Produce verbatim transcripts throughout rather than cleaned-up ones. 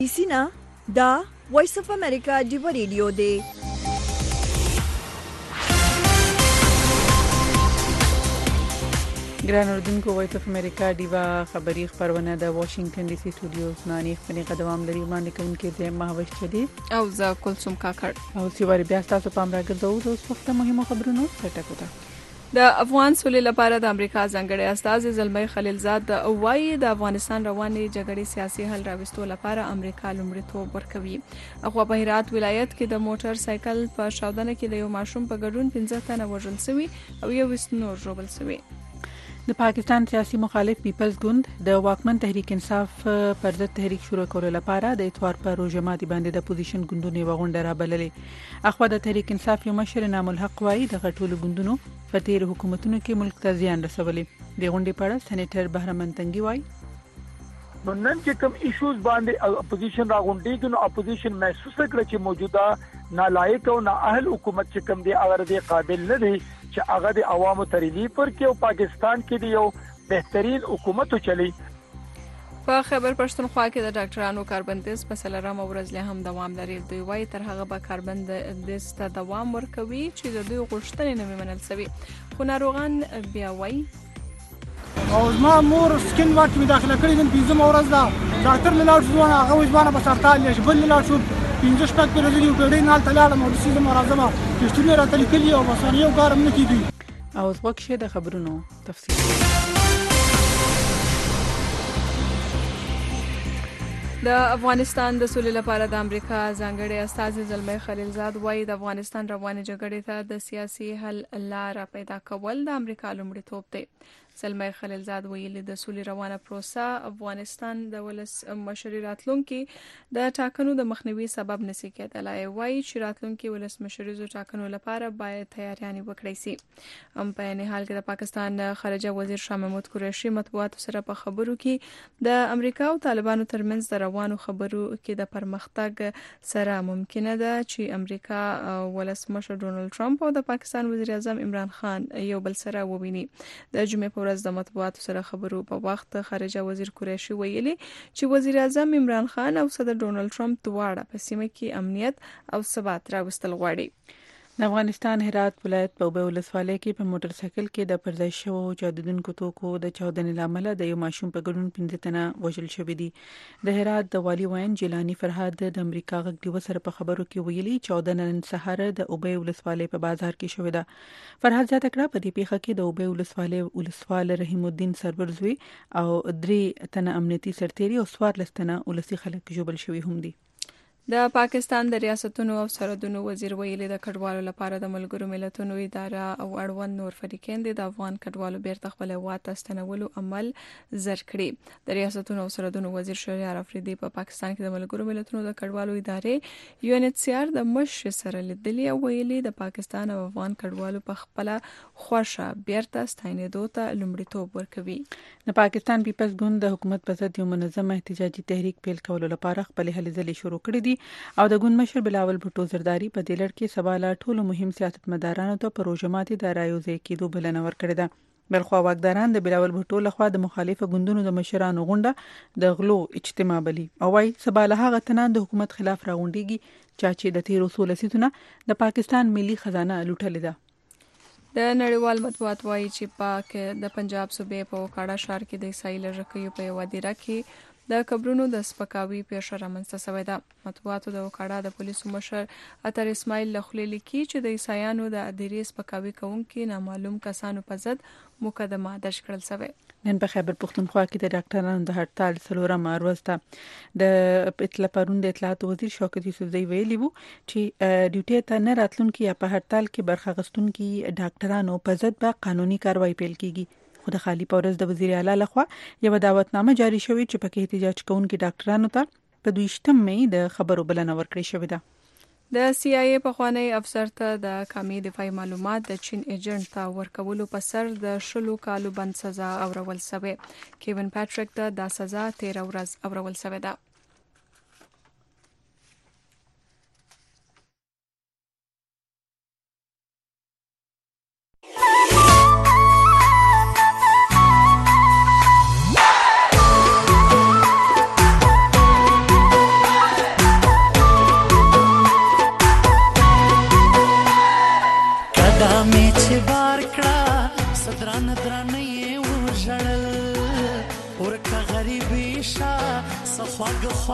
سینا دا وایس اف امریکا دیو ریډیو دی. ګران اردوونکو، وایس اف امریکا دیوا خبری خبرونه د واشنگټن ډي سي سټوډیوز نه نه خپل قدم لري باندې کوونکې د مهوش چدي او زه کلثوم کاکړ او سیواری بیا تاسو پام راګرځو د اوس وخت مهمه خبرونو ټکوټه. د افغان سولې لپاره د امریکا ځانګړي استازي زلمی خلیلزاد وايي د افغانستان روانې جګړې سیاسي حل راوستلو لپاره امریکا لومړیتوب ورکوي. هغه په هرات ولایت کې د موټر سایکل په شاودنه کې د یو ماشوم په ګډون پنځه تنه وژل شوي او یو نور ژوبل شوي. د پاکستان سیاسي مخالف پیپلز ګوند د واکمن تحریک انصاف پر ضد تحریک شروع کولو لپاره د اتوار پر روزماتي باندې د اپوزیشن ګوندونو وغونډه را بللې. اخوا د تحریک انصاف یو مشر نام الحق وايي د غټولو ګوندونو په تیر حکومتونو کې ملک ته زیان رسولي. د غونډې په اړه سېنیټر بهرمن تنګي وايي نو نن چې کوم ایشوز باندې اپوزیشن راغونډي نو اپوزیشن محسوس کړ چې موجوده نالایق او نااهل حکومت چې کوم دی هغه د قابل نه دی چې هغه د عوامو ترلیف پر کې او پاکستان کې دی یو بهترین حکومت چلی. په خیبر پښتونخوا کې د ډاکټرانو کاربندیز په څلورمه ورځ له هم دوام لري. دوی وايي تر هغه به کاربندیز ته دوام ورکوي چې د دوی غوښتنې نه منل شوي. خو ناروغان بیا وايي او زما مور سکین واټ می داخله کړی نن پنځمه ورځ ده. ډاکټر له لاړ شو هغه وځوانه په سرطان لږ بل لاړ شو پنځه شپږ پر ورځې یو ګډې نال تلاړم او سیده مرزمه چې ټول راته لیکلي او بس یو کارم نه کیږي. او وخت شه د خبرونو تفصیل. د افغانستان د سولې لپاره د امریکا ځانګړي استازي زلمی خلیلزاد وايي د افغانستان روانې جګړې ته د سیاسي حل لار پیدا کول د امریکا لومړیتوب دی. زلمی خلیلزاد ویلي د سولې روانه پروسه افغانستان د ولس مشري راتلونکي د ټاکنو د مخنیوي سبب نشي کېدلای. وايي چې راتلونکي ولس مشري ټاکنو لپاره باید تیاریانې وکړي سي. هم په نه حال کې د پاکستان خارجه وزیر شاه محمود قریشي مطبوعاتو سره په خبرو کې د امریکا او طالبانو ترمنځ د روانو خبرو کې د پرمختګ سره ممکنه ده چې امریکا ولس مشر ډونالد ټرمپ او د پاکستان وزیر اعظم عمران خان یو بل سره وویني. د جمعې ورځ د مطبوعاتو سره خبرو په وخت خارجه وزیر قریشي ویلي چې وزیر اعظم عمران خان او صدر ډونالد ټرمپ دواړه په سیمه کې امنیت او ثبات راوستل غواړي. د افغانستان هرات ولایت په اوبه ولسوالۍ کې په موټر سایکل کې د پرځای شوو جادوونکو توکو د چاودنې لامل د یو ماشوم په ګډون پنځه تنه وژل شوي دي. د هرات د والي وین جیلانی فرهاد د امریکا غږ ډیو سره په خبرو کې ویلي چاودنه نن سهار د اوبه ولسوالۍ په بازار کې شوې ده. فرهاد زیاته کړه په دې پیښه کې د اوبه ولسوالۍ ولسوال رحیم الدین سرورزوی او درې تنه امنیتي سرتیري او څوارلس تنه ولسی خلک ژوبل شوي هم دي. د پاکستان د ریاستونو او سرحدونو وزیر ویلي د کډوالو لپاره د ملګرو ملتونو اداره او اړوند نور فریقین د افغان کډوالو بیرته خپل هیواد ته ستنولو عمل زر کړي. د ریاستونو او سرحدونو وزیر شهریار افریدي په پاکستان کې د ملګرو ملتونو د کډوالو ادارې یو ان ایچ سی آر د مشر سره لیدلي او ویلي د پاکستان او افغان کډوالو په خپل خوښه بیرته ستنېدو ته لومړیتوب ورکوي. د پاکستان پیپلز ګوند د حکومت په ضد یو منظم احتجاجي تحریک پیل کولو لپاره خپل هلې ځلې شروع کړې دي او د ګوند مشر بلاول بھټو زرداری په دې لړ کې سبا لا ټولو مهم سیاستمدارانو ته په روزماتي د رايوځي کېدو بلنه ورکړې ده. بلخوا واکداران د بلاول بھټو لخوا د مخالفه ګوندونو د مشرانو غونډه د غلو اجتماع بلی او وايي سبا له هغه تنان د حکومت خلاف راغونډيږي چې د تیر اصول سیتونه د پاکستان ملي خزانه لوټلې ده. د نړیوال مطبوعات وايي چې پاک د پنجاب صوبې په وکاړه شهر کې د عیسائی لږکیو په یو دیره کې د قبرونو د سپکاوي پیښه رامنځته شوې ده. مطبوعاتو د وکاړه د پولیسو مشر اتر اسماعیل لخلی لیکي چې د عیسایانو د ادیرې سپکاوي کوونکي نامعلوم کسانو په ضد مقدمه درج کړل شوې. نن په خیبر پښتونخوا کې د ډاکټرانو د هړتال څلورمه ورځ ده. د اطلاع پرون د اطلاعات وزیر شوکت یوسفزئی ویلي وو چې ډیوټي ته نه راتلونکي یا په هړتال کې برخه غستونکي ډاکټرانو په ضد به قانوني کاروایی پیل کیږي. خو د خالی پورز د وزیر اعلی لخوا یو دعوتنامه جاری شوې چې پکې احتجاج کوونکي ډاکټرانو ته په دویشتم مې د خبرو بلنه ورکړې شوې ده. د سی آی ای پخوانی افسر ته د کامي دفاعي معلومات د چین ایجنټ ته ورکولو په سر د شلو کالو بند سزا اورول شوې. کیون پاتریک ته دا سزا تیره ورځ اورول شوې ده.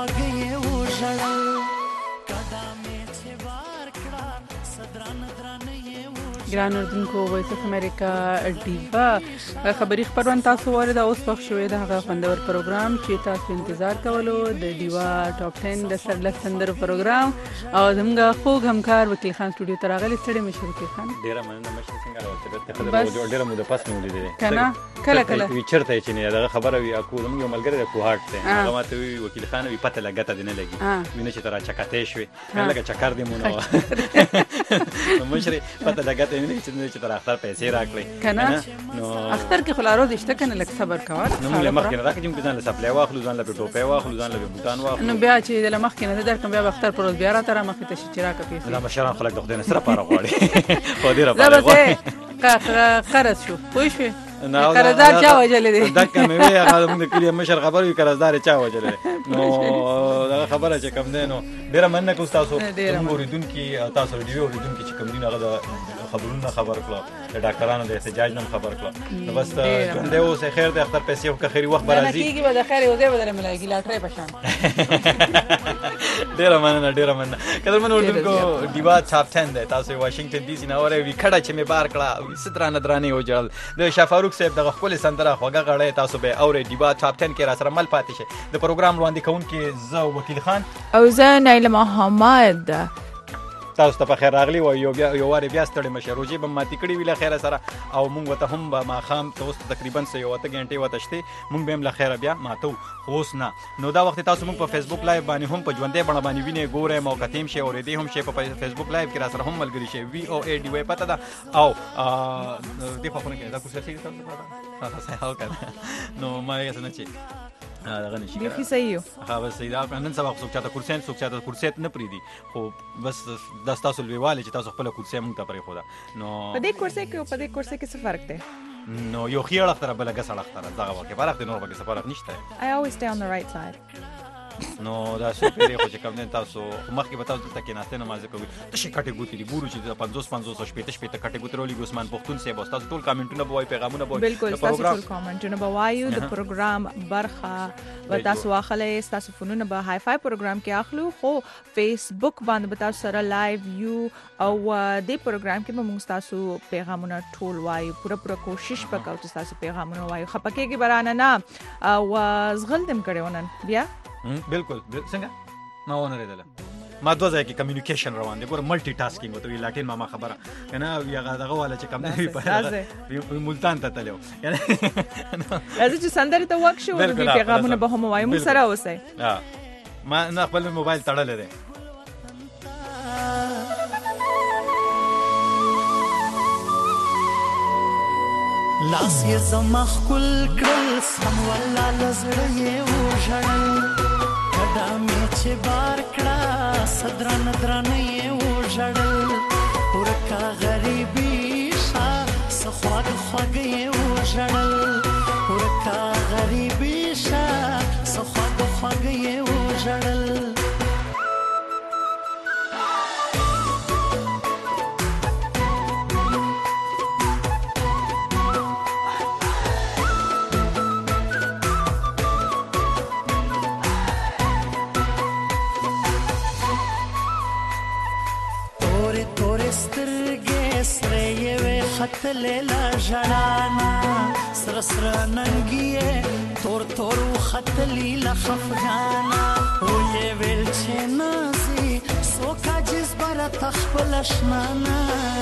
خواږه یې وژړل قدمې چې بار کړه صدران درانه یې ګران اردوونکو وایس اف امریکا ډیوا خبری خبرونه تاسو ورته اوس پخ شوې ده هغه خوندور پروګرام چې تاسو انتظار کولو د ډیوا ټاپ ټن د سرلسندر پروګرام او زموږ خوږ همکار وکیل خان سټوډیو ته راغلی ستړي مشه وکیل خان ډیره مننه مشه څنګه راوته ډیره مو د پاس مو لیدل کنه کله کله وی چرته چې نه دغه خبره وی اكو زموږ یو ملګری د کوهارت ته هغه ماته وی وکیل خان وی پته لګته دینه لګي ویني چې ترا چکاته شوي لکه چکر دی مونږ نو مشري پته لګته ویني چې ترا اختر پیسې راکړي کنه نو اختر کې خلارو دشته کنه لک صبر کاوه نو موږ مخکې نه راکې چې ځان له سپلای واخلو ځان له ټوپې واخلو ځان له بوتان واخلو نو بیا چې د مخکې نه درکم بیا اختر پر بیا را تر مخې ته شي چې راکې پیسې لا مشران خلک د خدای نه سره پاره غواړي خو دې را پاره غواړي قرض شو پوه شو قرضدار چا وجلې دي دکه مې وی هغه موږ کلی مشر خبر وی قرضدار چا وجلې نو دا خبره چې کم ده نو ډیره مننه کوم تاسو موږ اوریدونکو تاسو ډیو اوریدونکو چې کوم دین هغه د خبرونه خبر کړو د ډاکټرانو د احتجاج نن خبر کړو نو بس ژوند دی اوس خیر د اختر پیسې او خیری وخت برازي کیږي به د خیر او دې بدل ملایږي لاټري پشان ډیره مننه ډیره مننه کله من اوریدونکو ډیوا ټاپ ټن ده تاسو واشنگټن ډي سي نه اوري وی کډه چې مې بار کړه سترانه درانه او جړل د شفاروق صاحب دغه خپل سندره خوګه غړې تاسو به اوري ډیوا ټاپ ټن کې را سره مل پاتې شي د پروګرام وړاندې کوونکې زه وکیل خان او زه نایله محمد تاسو ته په خیر راغلی و یو بیا یو واره بیا ستړي مشه روجي به ماتې کړي ویله خیر سره او مونږ وته هم به ما خام تاسو تقریبا سه یو ته غنټه وته شته مونږ به هم له خیر بیا ماتو خوښ نه نو دا وخت تاسو مونږ په فیسبوک لایو باندې هم په ژوندې بڼه باندې ویني ګوره مو کتیم شي او ردی هم شي په فیسبوک لایو کې را سره هم ملګری شي وی او ای ډی وای پته دا او دې په خونه کې دا کوڅه شي تاسو تاسو هاو کړه نو ما یې څنګه چې هغه نشي بيخي صحیح هغه بس دا نن سبا څوک چاته کورسین څوک چاته کورسیت نه پریدي خو بس د تاسو لویواله چې تاسو خپل کورسې مونږ ته پرې خو دا نو په دې کورسې کې په دې کورسې کې څه فرق دی نو یو خیر اختر بل غس اختر دا واکه فرق دی نور به څه فرق نشته I always stay on the right side نو دا سپیری خو چې کوم نه تاسو مخکې به تاسو ته کې ناشته نماز کوي ته شي کټه ګوتی دی ګورو چې پنځوس پنځوس شپته شپته کټه ګوترو لګي عثمان پختون سه بس تاسو ټول کامنټونه بوای پیغامونه بوای بالکل تاسو ټول کامنټونه بوایو د پروګرام برخه و تاسو واخلې تاسو فونونه به هاي فای پروګرام کې اخلو خو فیسبوک باندې به تاسو سره لایو یو او د پروګرام کې به موږ تاسو پیغامونه ټول وایو پوره پوره کوشش وکړو چې تاسو پیغامونه وایو خپکهږي برانه نه او زغل دم کړو نن بیا بالکل څنګه ما ونه ریدل ما دوه ځای کې کمیونیکیشن روان دي ګور ملټي ټاسکینګ وته وی لاټین ما خبره کنه یغه دغه والا چې کم نه په ملتان ته تلو یعنی راځي چې سندره ته وښ شو او پیغامونه به هم وایو موږ سره اوسئ ها ما نه خپل موبایل تړلې ده لاس یې زما خپل کړل سم ولا لزړه یې وژړل کډه مې چې بار کړه صدران درانه یې وژړل ورکا غریبي شا سخواګ خواګ یې وژړل ورکا غریبي شا سخواګ خواګ یې وژړل خطلیلا جړانا سر سر ننګي تور تور خطلیلا خفغانا او یې ویل چې نازي سوکا جس بر تخپل شنانا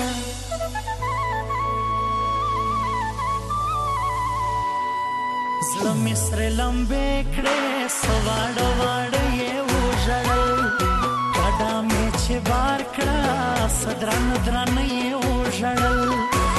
زلم سر لمبه کړه سواړ واړ یې وژړل کډا مې چې بار کړه صدران دران یې وژړل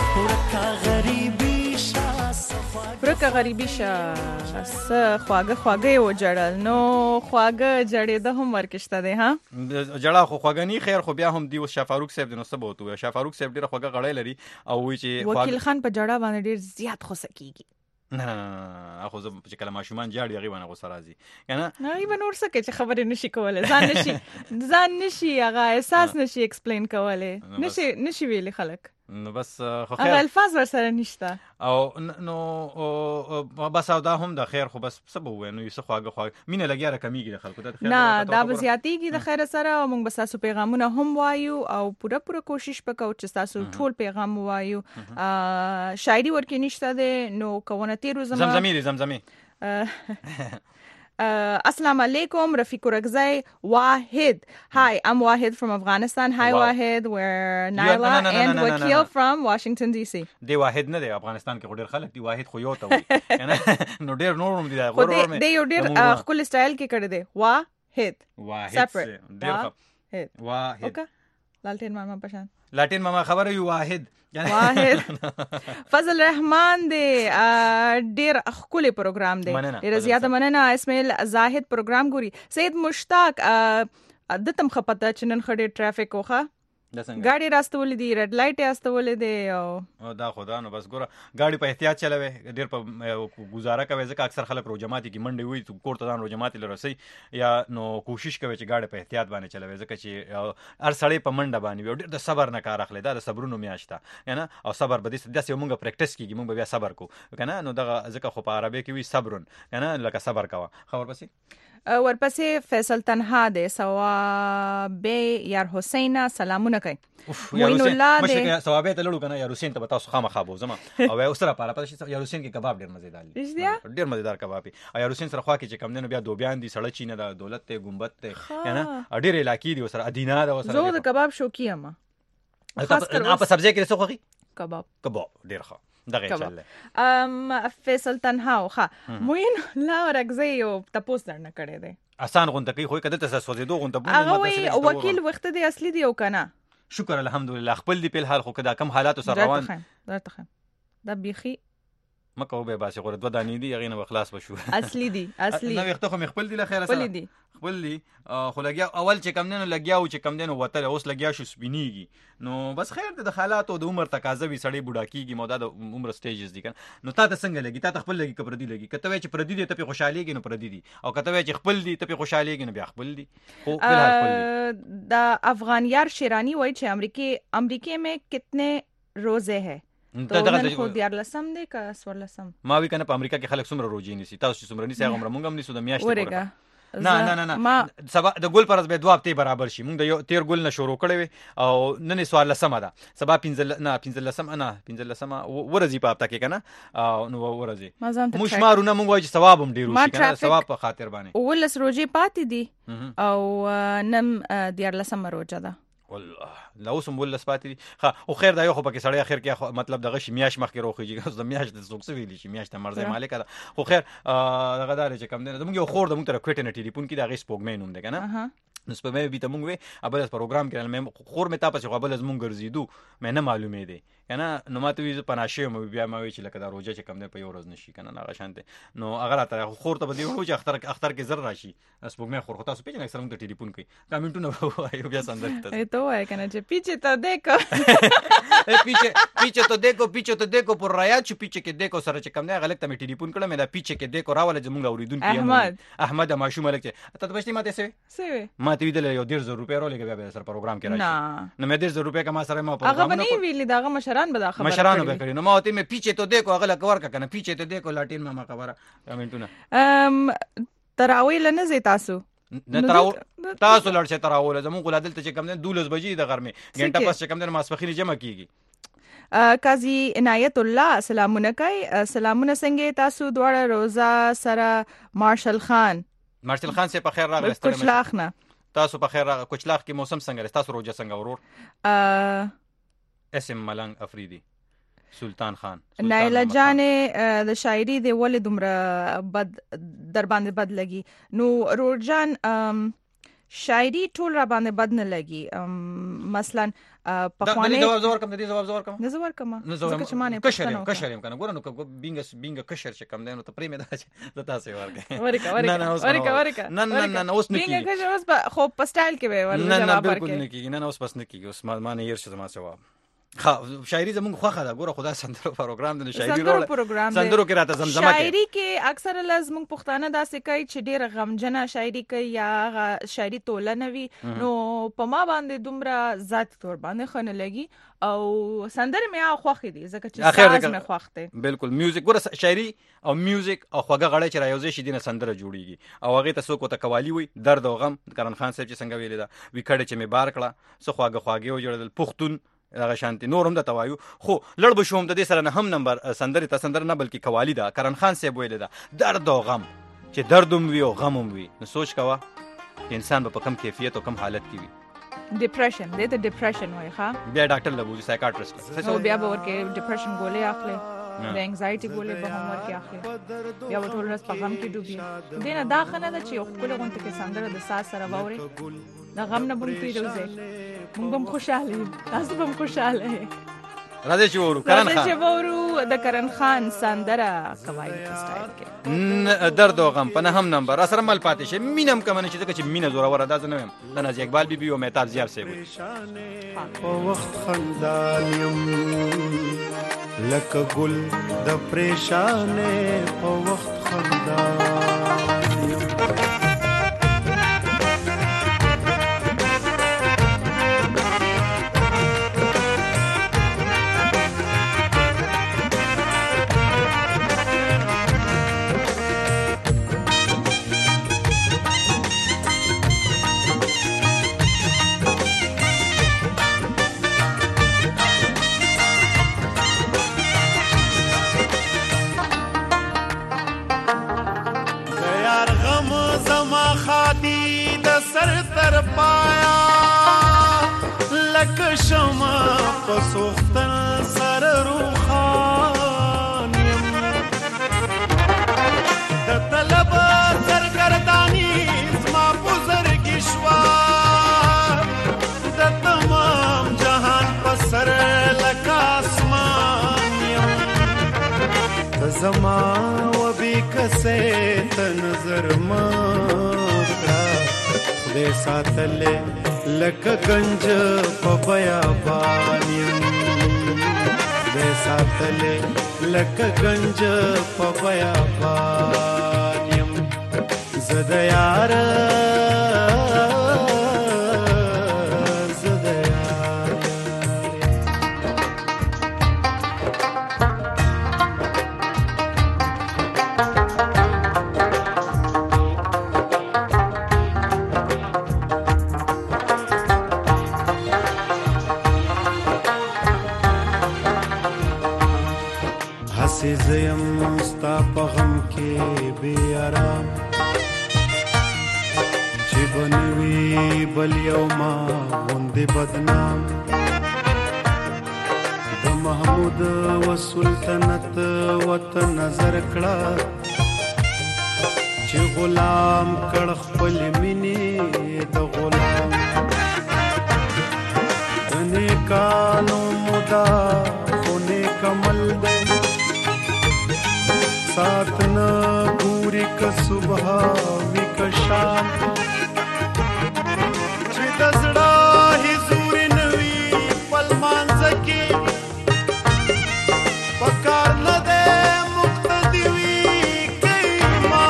ورکه غریبی شا س خواګه خواګه و جړل نو خواګه جړې د هم ورکشته ده ها جړه خو خواګه نی خیر خو بیا هم دی شفاروق صاحب د نو سبا وته شفاروق صاحب ډیره خواګه غړې لري او وی چې وکیل خان په جړه باندې ډیر زیات خوسه کیږي نه نه اخو زه چې کله ماشومان جاړي هغه باندې غوسه راځي کنه هغه به نور څه کې چې خبرې نشي کولای ځان نشي ځان نشي هغه احساس نشي ایکسپلین کولای نشي نشي ویلي خلک نو بس خو هغه خیر الفاظ ورسره نشته او نو بس او دا هم د خیر خو بس څه به ووایو نو یې څه خواږه خواږه مینه لګیا راکمیږي د خلکو ته د خیر نه ورته دا ورته به زیاتېږي د خیر سره او موږ به ستاسو پیغامونه هم وایو او پوره پوره کوشش وکړو چې ستاسو ټول پیغام وایو شاعري ورکې نشته ده نو کوونه تیرو زما زمزمي دي زمزمي Uh, Assalamu alaikum, Rafiq Urakzai, Wahid. Hi, I'm Wahid from Afghanistan. Hi, wow. Wahid. We're Naila no, no, no, and no, no, Wakil no, no. from Washington, D C. دی واحد نه دی افغانستان کې ډېر خلک دی واحد خو یو ته وي نو ډېر نور هم دي دا غوړ ورمه دی یو ډېر خپل سټایل کې کړی دی واحد واحد separate ډېر واحد واحد اوکے لالټین ماما پشان لالټین ماما خبره یو واحد واحد فضل رحمان دی ډیر خولي پروګرام دی ډیر زیاته مننه اسماعیل زاهد پروګرام ګوري سید مشتاق د تم خپته چنن خډه ټرافیک وخه गाड़ी راستولې دي ریډ لایټ راستولې دي او دا خدا نو بس ګوره गाड़ी په احتیاط چلوي ډیر په گزاره کوي ځکه اکثر خلک رو جماعتي کې منډي وي تو کوړه ځان رو جماعتي لرسي یا نو کوشش کوي چې गाड़ी په احتیاط باندې چلوي ځکه چې هر سړی په منډه باندې ډیر د صبر نه کار اخلي دا د صبرونو میاشته یعنی او صبر به دې داسې مونږه پریکټیس کیږي مونږ بیا صبر کو کنه نو دا ځکه خو په عربی کې وي صبرون کنه لکه صبر کوا خبر پسې ورپسې فیصل تنها دی ثوابه یار حسین سلامونه کوي موین الله دی مشه ثوابه ته لړو کنه یار حسین ته تاسو خامخا بوزم او یو سره پاره پته یار حسین کې کباب ډیر مزیدار دي ډیر مزیدار کباب او یار حسین سره خوا کې چې کم دنو بیا دوبیان دي سړی چینه د دولت ته ګمبت ته کنه ډیر علاقې دي سره ادینا دا سره زه د کباب شوقی ام خاص کر په سبزی کې څه خوخي کباب کباب ډیر ښه دغه چل ام فیصل تنها خو موین لا ورغزي او تاسو درنه کړی دی آسان غونډه کوي خو کده تاسو سوځېدو غونډه بونه هغه وکیل وخت دی اصلي دی او کنه شکر الحمدلله خپل دی په حال خو کدا کم حالات سره روان درته دا بيخي مکه وبه باسي غره دو دانی دي غینه خلاص بشو اصلي دي اصلي نو وخت خو خپل دی له خیره سره خپل دي خپل دي خو لګیا اول چې کم نه لګیاو چې کم نه وته اوس لګیا شو سپینیږي نو بس خیر د حالات او د عمر تقاضا وی سړی بوډا کیږي مودا د عمر سټیجز دي کنه نو تا ته څنګه لګی تا ته خپل لګی کپردی لګی کته وی چې پردی دي ته په خوشاليږي نو پردی دي او کته وی چې خپل دي ته په خوشاليږي نو بیا خپل دي خو په حال خپل دي د افغان یار شیرانی وای چې امریکای امریکای میں کتنے روزے ہیں تو نن خو دیار لسم دی کا سور لسم ما وی کنه په امریکا کې خلک څومره روزي نيسي تاسو څومره نيسي هغه مونږ هم نيسو د میاشتې ورګه نه نه نه نه سبا د ګل پرز به دوه هفته برابر شي مونږ د یو تیر ګل نه شروع کړی او نن سوال لسم ده سبا پنځل نه پنځل لسم نه پنځل لسم ورځي په هفته کې کنه نو ورځي مش مارونه مونږ وایي ثواب هم ډیر شي کنه ثواب په خاطر باندې ولس روزي پاتې دي او نن دیار لسم روزه ده والله لا اوسم ول سپاتې ها او خیر دا یو خو پکې سړی اخر کې مطلب دغه شي میاش مخ کې روخیږي اوس د میاش د زوګ څه ویلی شي میاش ته مرزه مالک ده خو خیر دغه دار چې کم نه موږ خور د موږ تر کوټه نه ټلیفون کې دغه سپوږمې نوم ده کنه نو سپوږمې به ته موږ وې ابل پروګرام کې مې خور مې تاسو خو ابل از موږ ګرځیدو مې نه معلومې ده کنه نو ماته وی پناشه مې بیا مې چې لکه دا روزه چې کم نه په یو ورځ نشي کنه هغه شانته نو اگر ته خور ته بدی وو چې اختر اختر کې زر راشي سپوږمې خور خو تاسو پیژنې اکثر موږ ټلیفون کوي کمنټونه وایو بیا سندرته ته وای کنه چې پیچه ته دیکو پیچه پیچه ته دیکو پیچه ته دیکو پر رایا چې پیچه کې دیکو سره چې کم نه غلط ته مې ټلیفون کړم دا پیچه کې دیکو راول چې موږ اوریدونکو احمد احمد ماشوم ملک ته ته پښتې ماته سوي سوي ماته ویل یو ډیر زر روپیا رولې بیا سره پروګرام کې راشي نو مې ډیر زر روپیا کما سره ما پروګرام هغه نه ویلې داغه مشران به دا خبره مشران به کړی نو ما ته مې پیچه ته دیکو هغه لکه ورکه کنه پیچه ته دیکو لاټین ما خبره کمنټونه ام تراویل نه زی تاسو نه تراو تاسو لړشه تراول زمون غلادل ته چې کم نه دولس بجې د غرمه غنټه پس چې کم نه ماسپخین جمع کیږي قاضی عنایت الله سلامونه کوي سلامونه څنګه تاسو دواړه روزا سره مارشل خان مارشل خان سے په خیر راغلی کچلاخ نه تاسو په خیر راغلی کچلاخ کې موسم څنګه تاسو روزه څنګه ورور ا اسم ملنګ افریدی سلطان خان نایله جانې د شاعري دی ولې دومره بد در باندې بد لګي نو روجان شاعري ټول را باندې بد نه لګي مثلا په خوانه جواب زور کم دي جواب زور کم نه زور کم ځکه چې مانه کشر کشر کنه ګورنو بینګ بینګ کشر چې کم دینو ته پرې مې دا د تاسو ورګه ورکه ورکه ورکه نه نه نه اوس نه کیږي بینګ کشر اوس خو په سټایل کې به ورل جواب ورکړي نه نه اوس پس نه کیږي اوس مانه ير څه ما جواب ها شاعري زموږ خوخه ده ګوره خدا سندرو پروګرام د شاعري سندرو روړ پروګرام دی. سندرو کې راته زمزمه کوي. شاعري کې اکثر لازم پښتانه داسې کوي چې ډېر غمجنه شاعري کوي یا هغه شاعري ټولنه وي نو په ما باندې دومره ذات تور باندې خنه لګي او سندر مې خوخه دي ځکه چې ساز مې خوخته. بالکل میوزیک ګوره شاعري او میوزیک او خوګه غړې چې رايوځي شي دینه سندره جوړیږي او هغه ته څوک ته قوالی وي درد او غم. کرن خان صاحب چې څنګه ویل دا وکړه چې مې بار کړه څو خواګه خواګه او جوړل پښتون هغه شانتي نورم د توایو خو لړ بشوم د دې سره نه هم نمبر سندري ته سندر نه بلکې قوالی دا کرن خان صاحب ویل دا درد او غم چې دردم وي او غمم وي نو سوچ کوا انسان په کم کیفیت او کم حالت کې وي. ډیپریشن دې ته ډیپریشن وای ښا بیا ډاکټر لبوزي سایکاټریست نو بیا به ورکه ډیپریشن ګولې اخلي د انزایټي ګولې به هم ورکه اخلي بیا ټول ورځ په غم کې ډوبي. دینه دا خنه ده چې خپل غونټه کې سندره د ساز سره ووري د غم نه بم پیروزه موږ هم خوشاله تاسو هم خوشاله راځي چې ورو کرن خان راځي چې ورو د کرن خان سندره قوالی سټایل کې درد او غم په نه هم نمبر سره مل پاتې شي مینم کمنه چې چې مینه زوره ور انداز نه ویم د نازي اقبال بي بي او مهتاب زیاب سي وي په وخت خندالم لکه ګل د پریشانې په وخت خندالم شما پسوختن سر روخان د طلب سرگردانی زما بزرگی شوا د تمام جهان پسر لکا اسمان زما و بی کسے تنظر مکڑا خدای ساتلے لکه گنج په بیابانیم دې ساتلې لکه گنج په بیابانیم زد یار زد یار زیم ستا په غم کې بې آرام چې بنوي بل یو ما غوندې بدنام د محمود و سلطنت وطن نظر کړه چې غلام کړ خپل مینې د غلام د نیکانو مودا خو نیک عمل دی سات نا پوری کا صبح وی کا شام چې دزړه حضور نوی پل مانځکی پکار نه ده مقتدی وی کیما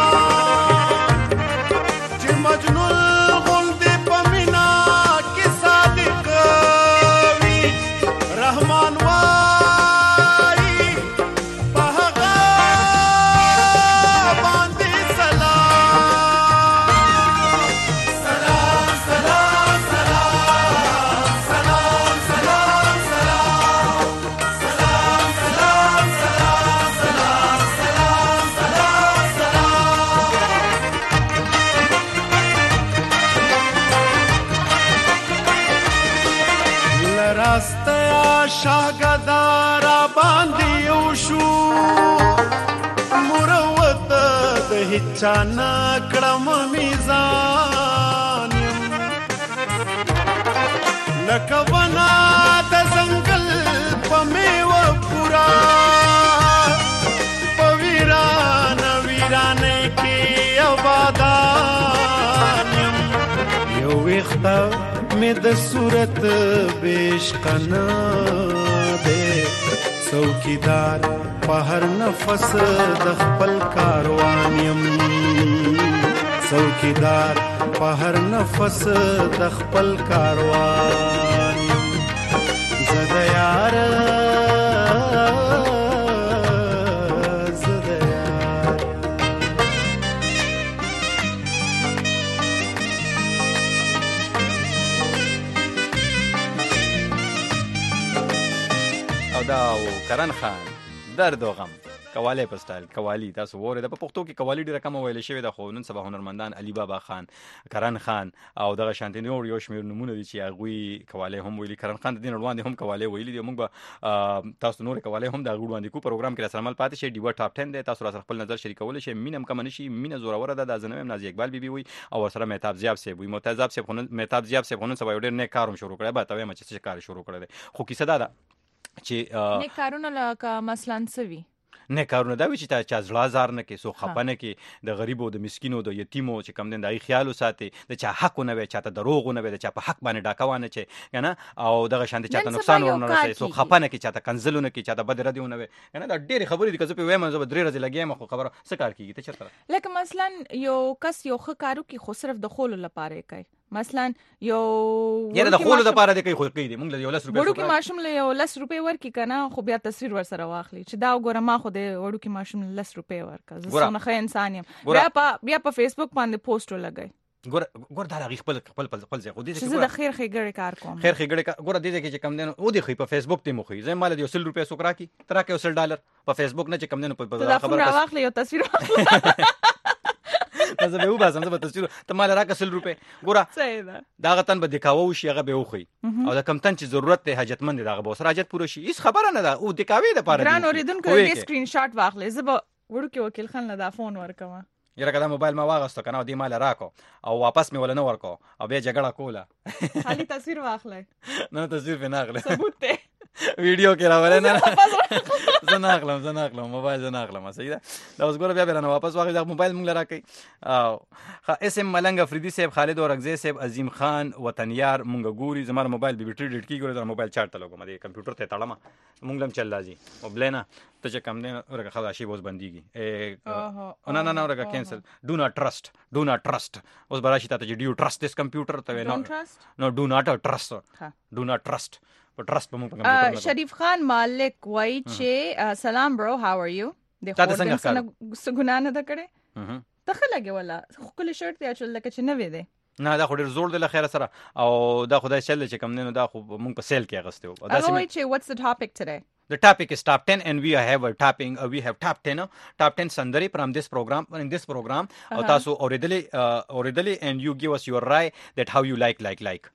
چې مجنون غلد پمینا کې صادق وی رحمان وا شاګدارا باندې یو شو مروت د هیچا نه کړم میزان لکه ونا د ځنګل په میوه پورا په ویران ویرانه کې آبادان یو وخت مې د صورت بیش قنا څوکیدار په هر نفس د خپل کاروان یم څوکیدار په هر نفس د خپل کاروان یم زه د یار زه د یار او دا و کرن خان درد و غم قوالی په سټایل قوالی تاسو وره د په پښتو کې قوالی ډیره کم ویل شوی د خو نن سبا هنرمندان علي بابا خان کرن خان او دغه شانتي نور یو شمیر نمونه دي چې هغه قوالی هم ویلي کرن خان د دین روان دي هم قوالی ویلي دي موږ به تاسو نور قوالی هم د غوړ باندې کو پروګرام کې سره مل پاتې شي ډیو ټاپ ټن دی تاسو سره خپل نظر شریکول شي مینم کم نشي مینه زوره وره د ازنوي نازي اقبال بیبي وي او سره مهتاب زیاب سیب وي مهتاب سیب خو مهتاب زیاب سیب خو نن سبا ډیر نه کاروم شروع کړی به ته مې چې کار شروع کړی خو کیسه دا چې نه کارونه لکه مثلا سوي نه کارونه دا وی چې تا چا زړه زار نه کې سو خپنه کې د غریبو د مسکینو د یتیمو چې کم دین دای خیال وساتي د چا حق نه وي چاته دروغ نه وي د چا په حق باندې ډاکوانه چې کنه او دغه شانتي چاته نقصان ورنه رسي سو خپنه کې چاته کنزلونه کې چاته بدر دیونه وي کنه دا ډېری خبرې دي که زه په وایم زه به درې ورځې لګیم خو خبره څه کار کیږي ته چرته لکه مثلا یو کس یو ښه کارو کې خو صرف د خولو لپاره کوي مثلا یو یره د خولو لپاره د کوي خو کوي دي موږ له یو لس روپیا وړو کې ماشوم له یو لس روپیا ورکی کنه خو بیا تصویر ور سره واخلي چې دا وګوره ما خو د وړو کې ماشوم لس روپیا ورکا زه څونه ښه انسان یم بیا په بیا په فیسبوک باندې پوسټ ولګای ګور ګور دا غي خپل خپل خپل ځای خو دې چې زه د خیر خیګړې کار کوم خیر خیګړې ګور دې کې چې کم دین او دې خې په فیسبوک ته مخې زه مال دې سل روپیا سوکرا کی ترا کې سل ډالر په فیسبوک نه چې کم دین په خبر واخلې یو تصویر زه به وباسم زه به تصویر ته مال راکه سل روپیا ګوره صحیح ده دا غتن به دکاوه وشي هغه به وخی او دا کم تن چې ضرورت ته حاجتمند دا به سره حاجت پوره شي هیڅ خبره نه ده او دکاوي د پاره ګران اوریدونکو دې سکرین شاټ واخلې زه به وړو کې وکیل خان له دا فون ورکوم یره کدا موبایل ما واغستو کنه دې مال راکو او واپس مې ول نه ورکو او بیا جګړه کوله خالي تصویر واخلې نه تصویر په ناغله ثبوت ته ویډیو کې راولې نه زه نه اخلم زه نه اخلم موبایل زه نه اخلم صحیح ده دا اوس ګوره بیا بیا نه واپس واخلې دا موبایل مونږ لرا کوي او اس ام ملنګ افریدي صاحب خالد اورغزي صاحب عظیم خان وطنیار مونږ ګوري زموږ موبایل بیټری ډیټ کی ګوره دا موبایل چارج ته لګوم دې کمپیوټر ته تړم مونږ لم چل راځي او بلینا ته چې کم نه ورګه خلا شی بوز بنديږي نه نه نه ورګه کینسل ډو ناٹ ټرست ډو ناٹ ټرست اوس براشي ته چې ډو ټرست دس کمپیوټر ته نو نو ډو ناٹ ټرست ډو ناٹ ټرست په ټرست په موږ په کمپیوټر شریف خان مالک وای چې سلام برو هاو ار یو د خو څنګه ګنا نه ده کړې ته خلګي ولا خو کله شرط یا چې لکه چې نه وې ده نه دا خو ډیر زور دی له خیره سره او دا خدای شل چې کم نه دا خو موږ په سیل کې اغسته و دا وای چې what's the topic today The topic is top ten and we have a topping uh, we have top ten uh, top ten sandari from this program in this program uh, tasu already uh, already and you give us your right that how you like like like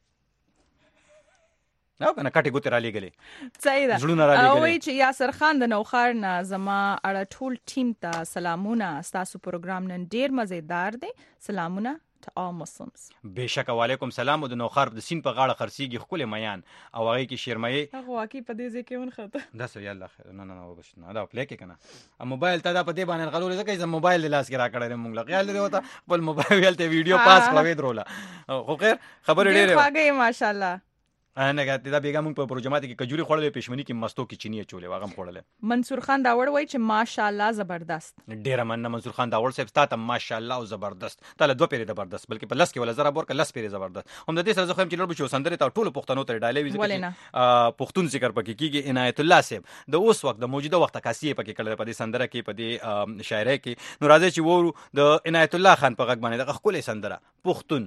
نو کنه کټي ګوتې را لګلې صحیح ده زړونه را لګلې او چې یاسر خان د نوخار نه زما اړه ټول ټیم ته سلامونه تاسو پروګرام نن ډیر مزیدار دی سلامونه to all Muslims بهشکه وعلیکم سلام د نوخار د سین په غاړه خرسيږي خپل میان او هغه کې شرمایي هغه واقعي په دې ځکه ون خطه دا سو یالله خیر نه نه نه وبښنه دا پلی کې کنه ا موبایل ته دا په دې باندې غلول ځکه چې موبایل لاس کې را کړل موږ لغیال دی وته خپل موبایل ته ویډیو پاس کړو دروله خو خیر خبر ډیره واګي ماشاءالله نه غاټي دا بیګم په پروجمات کې کجوري خوړلې پښمنی کې مستو کې چینی چولې واغم خوړلې منصور خان داوړ وای چې ماشاءالله زبردست ډیره مننه منصور خان داوړ صاحب ستاسو ماشاءالله او زبردست تعالی دوه پیری زبردست بلکې په لس کې ولا زره بور کې لس پیری زبردست هم د دې سره زه هم چې لور بشو سندره ته ټولو پښتنو ته ډالې وي ځکه پښتون ذکر پکې کیږي عنایت الله صاحب د اوس وخت د موجوده وخت کاسي پکې کړل په دې سندره کې په دې شاعرۍ کې نو راځي چې وورو د عنایت الله خان په غږ باندې د خپل سندره پښتون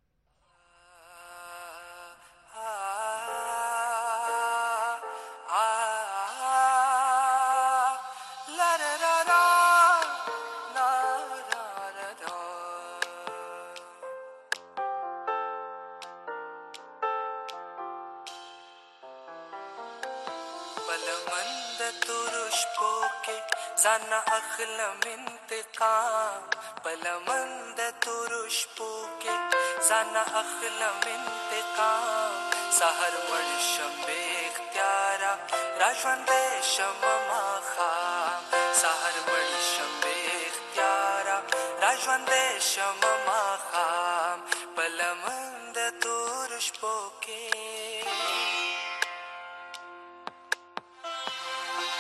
زانا اخلم انتقام بلمند ترش پوکے زانا اخلم انتقام سحر مڑ شم بے اختیارا راجوند شم ما خام سحر مڑ شم بے اختیارا راجوند شم ما خام بلمند ترش پوکے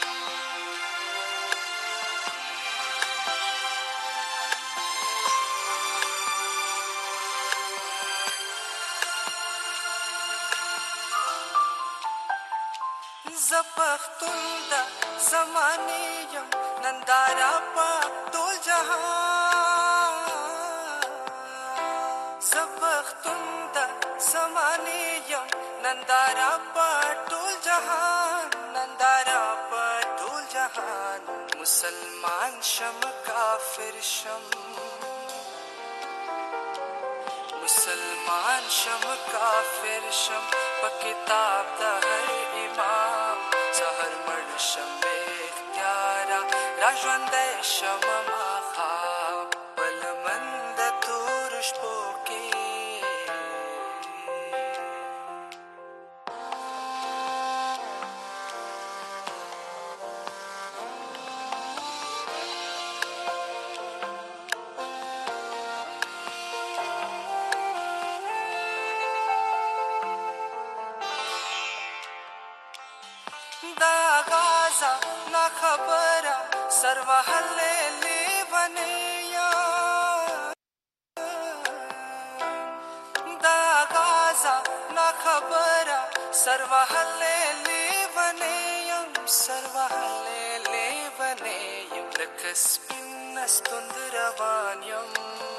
زپختون دا زمانه یم نندارا پا ټول جهان زپختون دا زمانه یم نندارا پا ټول جهان نندارا پا ټول جهان مسلمان شم کافر شم مسلمان شم کافر شم په کتاب د هر امام سحر مړ شم بے اختیارا را ژوندی شم ماښام بل من د تورو شپو کې خبره سر وهلې لیونی دا غازه نا خبره سر وهلې لیونی سر وهلې لیونی لکه سپین ستوند روان یم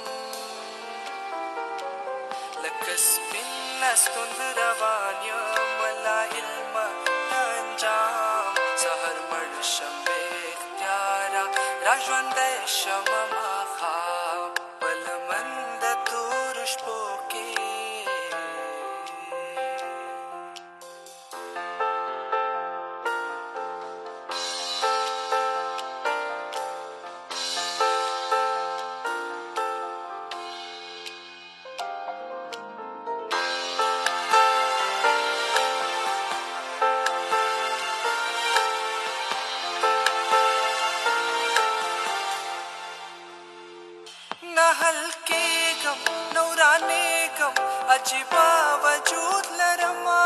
لکه سپین ستوند روان یم لا علم انجام سحر مړ شم بے اختیارا را ژوندی شم ماښام بل من د تورو شپو کې عجیبا وجود لرما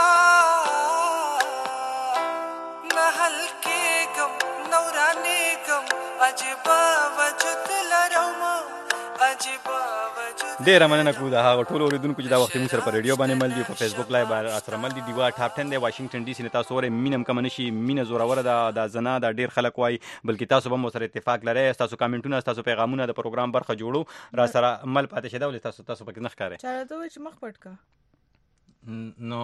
نحل کېږم نورانېږم عجیبا وجود لرما عجیبا وجود ډیره مننه کوو د هغه ټولو اورېدونکو چې دا وخت موږ سره په ریډیو باندې مل دي په فیسبوک لایو سره مل دي ډیوا ټاپ ټن دی واشنگټن ډي سي نه تاسو اورئ مینه هم کمه نه شي مینه زوروره ده دا زنا دا ډېر خلک وایي بلکې تاسو به هم ورسره اتفاق لرئ ستاسو کامنټونه ستاسو پیغامونه د پروګرام برخه جوړو را سره مل پاتې شي دا ولې تاسو تاسو پکې نه ښکارئ چا راته وایي چې مخ پټ کا نو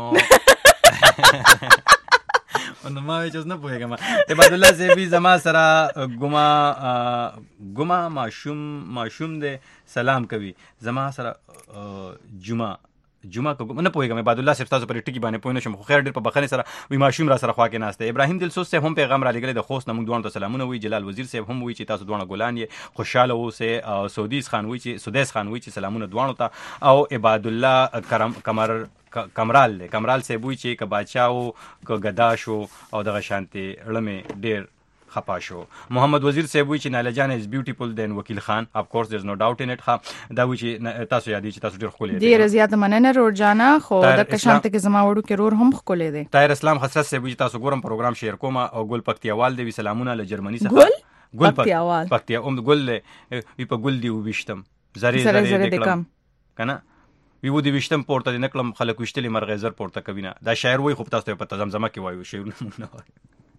نو ما وایي چې اوس نه پوهېږم عباد الله صاحبي زما سره ګما ګما ماشوم ماشوم دی سلام کوي زما سره جمعه جمعه کو نه پوهېږم عباد الله صاحب تاسو پر ټکی باندې پوه نه شم خو خیر ډېر په بخښنې سره وي ماشوم را سره خوا کې ناست دی ابراهیم دلسوز صاحب هم پیغام را لېږلی د خوست نه موږ دواړو ته سلامونه وایي جلال وزیر صاحب هم وایي چې تاسو دواړه ګلان یې خوشحاله اوسئ او سودیس خان وایي چې سدیس خان وایي چې سلامونه دواړو ته او عباد الله کرم کمر کمرال دی کمرال صاحب وایي چې که بادشاه و که ګدا شو او دغه شانتې ړمې ډېر خپا شو محمد وزیر صاحب وایي چې ناله جان از بیوټیفل دین وکیل خان اف کورس دیر از نو ډاوټ ان اټ ها دا وایي چې تاسو یادې چې تاسو ډېر ښکلي دي ډېره زیاته مننه رور جانا خو دغه شانته کې زما وړوکی رور هم ښکلی دی طاهر اسلام حسرت صاحب وایي چې تاسو ګورم پروګرام شیر کوم او ګل پکتیاوال دی وي سلامونه له جرمني څخه ګل ګل پکتیاوال پکتیا ام ګل وي په ګل دی وبشتم زری زری دکلم کنه وی و دی وشتم پورته د نکلم خلک وشتلې مرغې زر پورته کوي نه دا شاعر وای خو تاسو ته په زمزمه کې وایو شعرونه مونږ نه وایو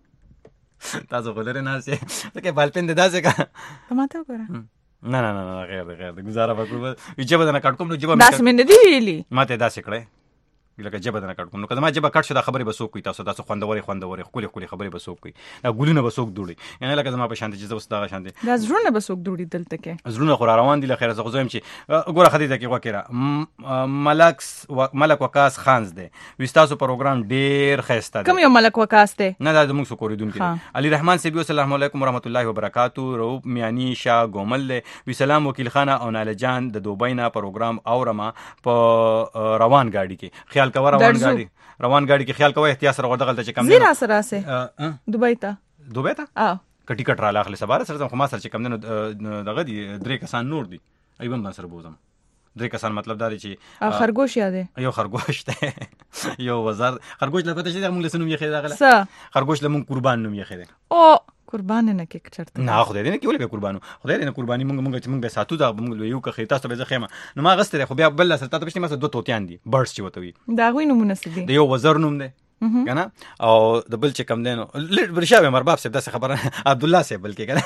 تاسو غلره نه سي ته بالپین د داسې کا ماته وګوره نه نه نه غیر غیر گزاره وکړو چې بدن کټ کوم نو جواب داس مې نه دی ویلي ماته داسې کړې لکه جبه نه کټ کوم نو کله ما جبه کټ شو دا خبرې بسوک کوي تاسو تاسو خوندوري خوندوري خولي خولي خبرې بسوک کوي دا ګولونه بسوک دوړي یعنی لکه زما په شانتي چې زوس دا شانتي دا زړونه بسوک دوړي دلته کې زړونه خو روان دي لخر زه زویم چې ګوره خدیته کې وکړه ملک ملک وقاص خانز دی وستاسو پروګرام ډیر خسته دی کوم یو ملک وقاص دی نه دا زموږ سو کوریدونکو علي رحمان سیبی السلام علیکم ورحمت الله وبرکاتہ روب میانی شاه ګومل وی سلام وکیل خانه او ناله جان د دوبۍ نه پروګرام اورما په روان گاډي کې خیال کا روان گاډي روان گاډي کې خیال کوه احتیاط سره ورته غلطه چې کم نه زیرا سره سه دوبۍ ته دوبۍ ته اه کټی کټ را لاخله سبا سره خو ما سره چې کم نه دغه دي درې کسان نور دي ایوم ما سره بوزم درې کسان مطلب دا دی چې خرګوش یاده یو خرګوش ته یو وزر خرګوش لپاره چې موږ لسنوم یې خېدا غله خرګوش لمون قربان نوم یې خېدا او قربان نه کې چرته نه خدای دې نه کیولې به قربانو خدای دې نه قرباني مونږ مونږ چې مونږ به ساتو دا مونږ یو که خې تاسو به زه خېما نو ما غسته خو بیا بل سره تاسو پښتنه ما دوه توتیان دي برډز چې وته وي دا غوي نمونه سدي د یو وزر نوم دی کنه او د بل چې کم دینو برشا به مرباب صاحب داسې خبره عبد الله صاحب بلکې کنه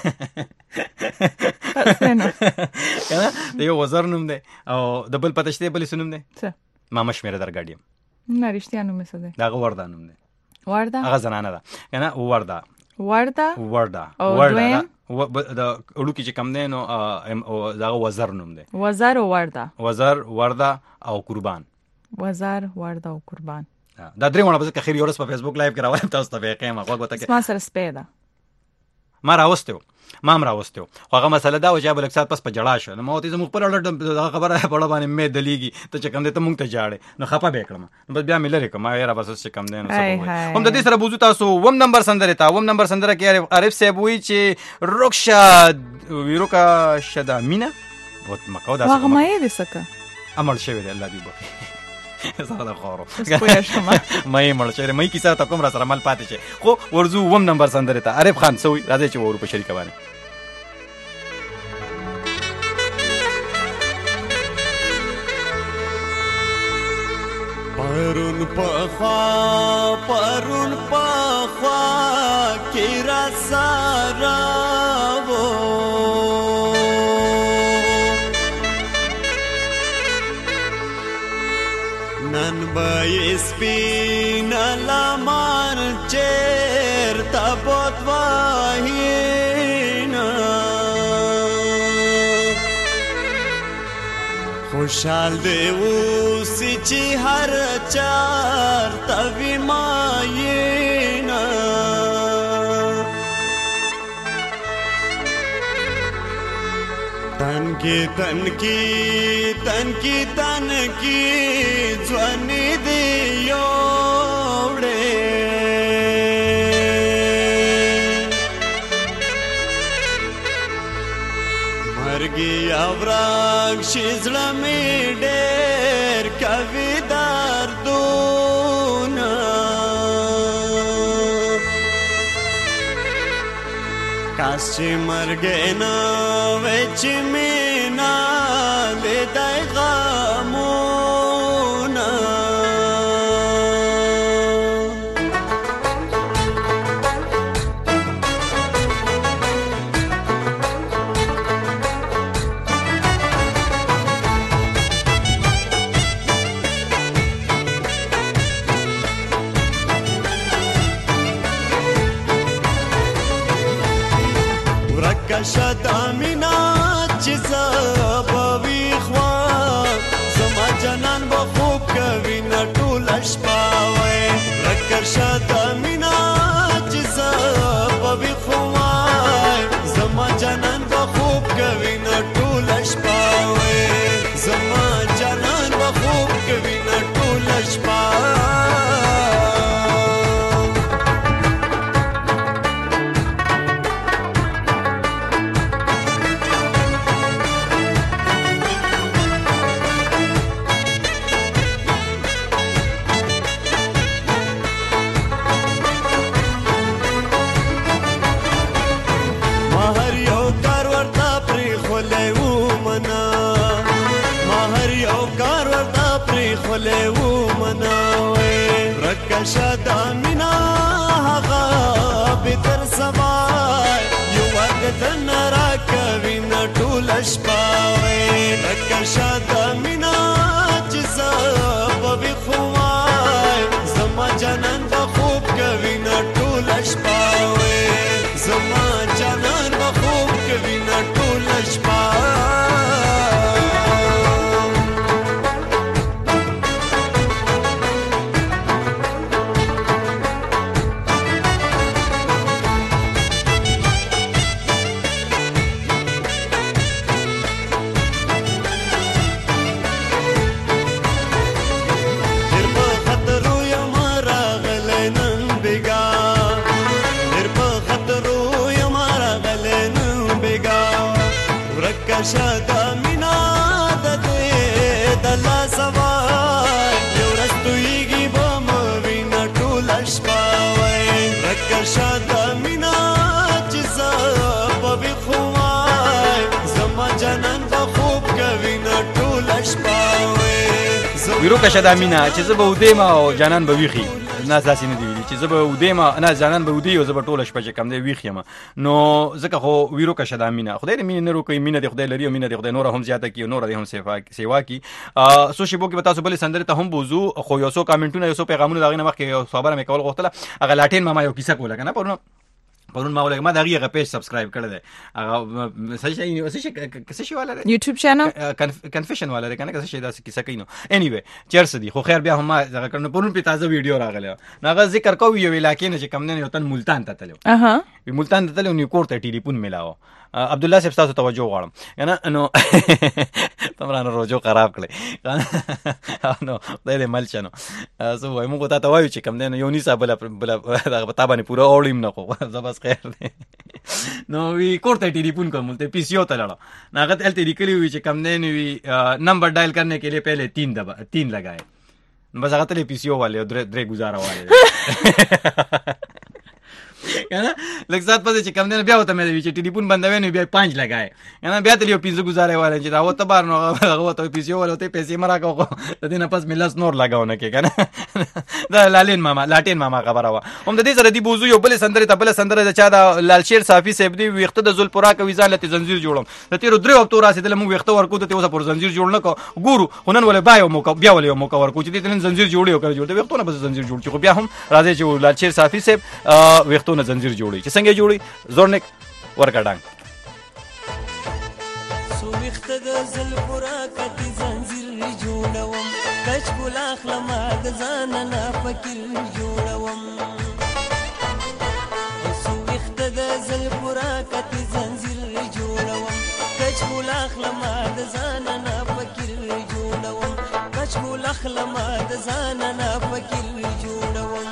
کنه یو وزر نوم دی او د بل پتهشته بل سنوم دی څه ماما شمیره درګاډیم نه رښتیا نوم څه دی دا وردا نوم دی وردا هغه زنانه ده کنه وردا وردا وردا وردا د اړو کې چې کم دینو دا وزر نوم دی وزر او وردا وزر وردا او قربان وزر وردا او قربان دا درې ونه به خیر یورس په فیسبوک لایو کې راوړم تاسو ته به قیمه غوږ وته کې ما سره سپیدا ما راوستو ما هم راوستو خو هغه مسله دا و چې بل اکثر پس په جړا شو نو مو ته زموږ پر اړه خبره په اړه باندې مې دلیږي ته چې کم دې ته مونږ ته جاړې نو خپه به کړم نو بس بیا مې لري کوم یاره بس چې کم دې نو سبا هم د دې سره بوزو تاسو وم نمبر سندره تا وم نمبر سندره کې عارف صاحب وی چې رکشا ویروکا شدا مینا وت مکو دا هغه مې دې سکه عمل شوی دی الله دې وبخي زړه د خورو سپویا شمه مې مړ شوی مې کیسه ته کوم را سره مل پاتې شي خو ورزو وم نمبر سندره تا عارف خان سوی راځي چې ورو په شریک باندې پرون پخوا پرون پخوا کی را سارا وو نن به سپین لمر چیر تبوت واهینا خوشحال دی اوسی چی هر چار تاوی مایینا تن کی تن کی تن کی تن کی ځواني دی یوړې مرګي اورنګ شزړه می ډېر کوي دردونه کاش چې مرګ نه وې چې مینا لیدای غمونه شدا مینا چې زبوي خوا زما جنان به خوب کوي نه ټول شپه وای رکر شدا مینا چې زبوي خوا زما جنان به خوب کوي نه ټول شپه وای زما جنان به خوب کوي نه ټول شپه شدا مینا هغه به تر سبا یو وخت نرا کوي نه ټول شپه وي لکه شدا مینا چې زبوي خوای زما جنان به خوب کوي نه ټول شپه وي زما جنان به خوب کوي نه ټول شپه شدا مینا د دې د لا سوا یو رستويږي بم وینا ټول شپه وای رکه شدا مینا چې زبوي خوای زما جنان به خوب کوي نه ټول شپه وای ویروکه شدا مینا چې زبو دې ما او جنان به ویخي نه داسې نه دی ویلي چې زه به ودې ما نه ځانان به ودې او زه به ټوله شپه چې کم دی ویښ یم نو ځکه خو ویرو کشه دا مینه خدای دې مینه نه روکوي مینه دې خدای لري او مینه دې خدای نوره هم زیاته کړي او نوره دې هم سیوا کړي څو شیبو کې به تاسو بلې سندرې ته هم بوځو خو یو څو کامنټونه یو څو پیغامونه د هغې نه مخکې یو خبره مې کول غوښتله هغه لاټین ماما یو کیسه کوله که نه پرونه پرون ما ولګ ما د هغې هغه پیج سبسکرایب کړی دی هغه څه شی څه شی څه شی والا دی یوټیوب چینل کنفیشن والا دی که نه که څه شی داسې کیسه کوي نو انیوی چېرته دي خو خیر بیا هم ما دغه کړ نو پرون پرې تازه ویډیو راغلی نو هغه ذکر کوي یو علاقې نه چې کم دی یو تن ملتان ته تللی وي ملتان ته تللی و نو کور ته ټلیفون میلاوه عبدالله صاحب تاسو توجه غواړم کنه نو تمرانه روزو خراب کړی نو خدای دې مل شنو سو وای موږ ته وایو چې کم دی نو یو نیسه بل بل دغه پتا باندې پوره اوریم نه خو زبس خیر دی نو وی کوړته ټلیفون کوم ته پی سی او ته لاړو ناغت ال ته لیکلی وی چې کم دی نو وی نمبر ډایل کرنے کے لیے پہلے تین دبا تین لگائے بس هغه ته پی سی او والے درې درې گزاره والے کنه لږ ځات پځې چې کم دی بیا وته مې چې ټلیفون بندوي نو بیا پنځ لګای کنه بیا ته یو پنځه گزارې والے چې دا وته بار نو هغه ته پیسې ولته پیسې مرا کو د دې نه پس ملس نور لگاو نه کې کنه دا لالین ماما لاټین ماما خبره وا هم د دې سره دی بوزو یو بل سندره ته بل سندره د چا د لال شیر صافي صاحب دی ویخته د زلپورا کوي ځان لته زنجیر جوړم د تیرو درې هفتو راسیدل موږ ویخته ورکو ته اوسه پر زنجیر جوړ نه کو ګورو هنن ولې بایو مو بیا ولې مو کو ورکو چې دې تل زنجیر جوړیو کړ جوړ د ویختونه بس زنجیر جوړ چې بیا هم راځي چې لال شیر صافي صاحب ویختونه زنجیر جوړي چې څنګه جوړي زورنک ورکا ډنګ سو وخت د زلپورا کتی زنجیر جوړوم کچ ګلا خلما د ځان نه فکر جوړوم سو وخت د زلپورا کتی زنجیر جوړوم کچ ګلا خلما د ځان نه فکر جوړوم کچ ګلا خلما د ځان نه فکر جوړوم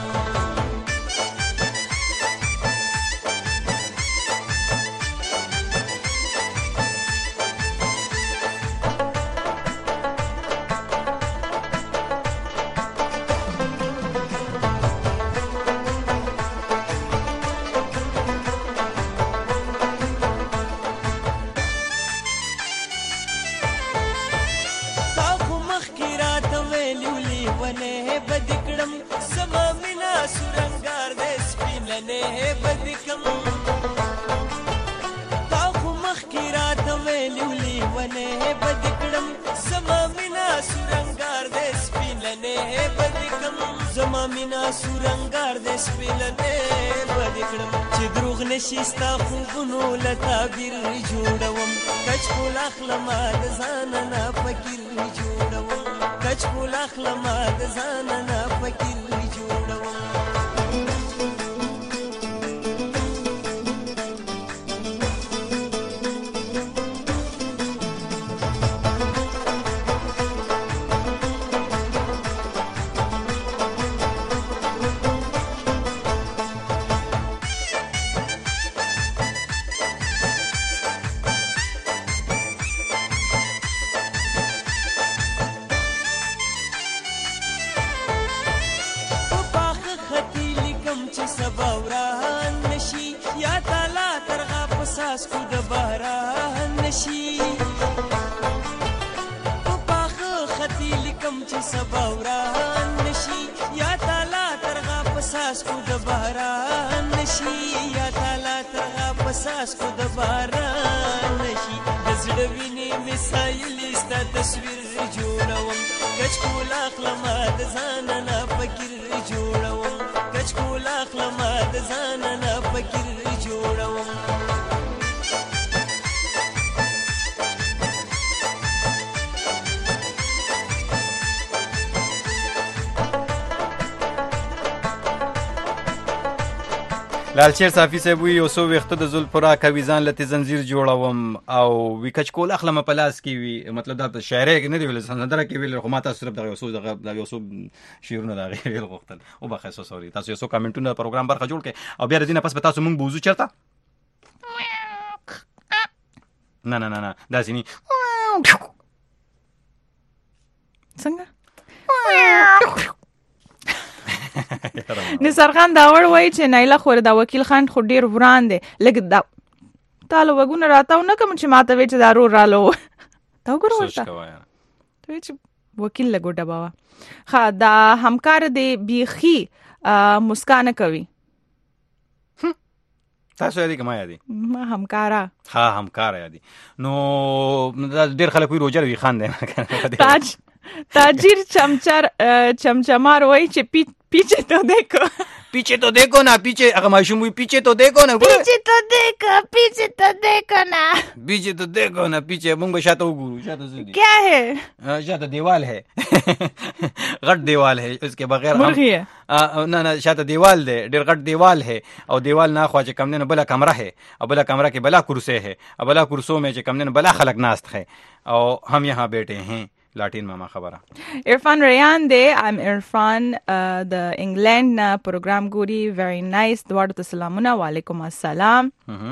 سورنګار د سپیلنه بدکړم چې دروغ نشيستا خوبونو لتابیر جوړوم کچ کول اخلم د ځان نه فکر جوړوم کچ کول اخلم د ځان نه فکر جوړوم لال شیر صافي صاحب وی یو سو وخت د زلپورا کوي ځان لته زنجیر جوړوم او وی کچ کول اخلم په لاس کې وی مطلب دا شاعري کې نه دی ویل سندره کې ویل خو ماته صرف دغه یو سو دغه یو سو شیرونه دا ویل غوښتل او بخښه سو سوري تاسو یو سو کمنټونه پروګرام برخه جوړ کړئ او بیا رځینه پس به تاسو مونږ بوزو چرته نه نه نه نه دا سینی څنګه نثار خان دا وړ وای چې نایله خور دا وکیل خان خو ډیر وران دی لګ دا تاسو وګونه راتاو نه کوم چې ماته وی چې دارو رالو تا وګورئ ورته ته چې وکیل لګو ډبا خا دا همکار دی بیخي مسکانه کوي. تاسو یادی کما یادی ما همکارا ها همکارا یادی نو ډیر خلک وی روجر وی خان دی تاج تاجر چمچر چمچمار وای چې پی پیچه تو دیکھو پیچه تو دیکھو نا پیچه هغه ماشوم وی پیچه تو دیکھو نا پیچه تو دیکھو پیچه تو دیکھو نا پیچه تو دیکھو نا پیچه مونږ به شاته وګورو شاته څه دي کیا ہے شاته دیوال ہے غټ دیوال ہے اس کے بغیر مرغی ہے نه نه شاته دیوال دی ډیر غټ دیوال ہے او دیوال نه خوا چې کم نه بلا کمره ہے او بلا کمره کې بلا کرسی ہے او بلا کرسو میں چې کم نه بلا خلق ناست ہے او ہم یہاں بیٹھے ہیں. لاټین ماما خبره عرفان ریان دی. I'm عرفان د انګلند نه پروګرام ګوري. very nice دواړو ته سلامونه. وعلیکم السلام.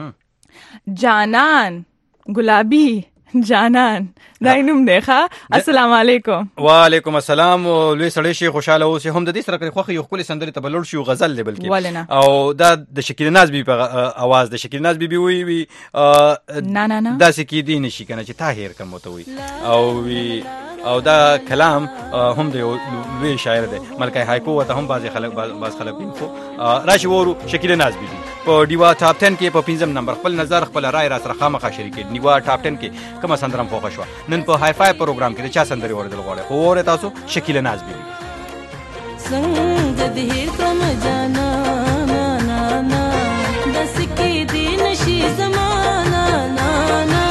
جانان ګلابی جانان داینوم دی ښه. السلام علیکم. وعلیکم السلام. لوی سړی شي خوشاله اوسې هم د دې سره کړي خوخه یو خپل سندري ته بلوړ شي غزل دی بلکې او دا د شکیل ناز بي په आवाज د شکیل ناز بي بي وی وی نه نه نه دا سکی دی نشي کنه چې طاهر کوم وته وی او وی او دا کلام هم د لوی شاعر دی ملکه هایکو وته هم بعضی خلک بعض خلک بینفو راشي ورو شکیل ناز بي په دیوا ټاپ ټن کې په پنځم نمبر خپل نظر خپل رائے را سره خامخا شریک دي. دیوا ټاپ ټن کې کومه سندرم خوښ شو نن په های فای پروګرام کې چا سندري اوریدل غواړي خو ور تاسو شکیل ناز بي څنګه دې کوم جانا نا نا نا دس کې دې نشي زمانہ نا نا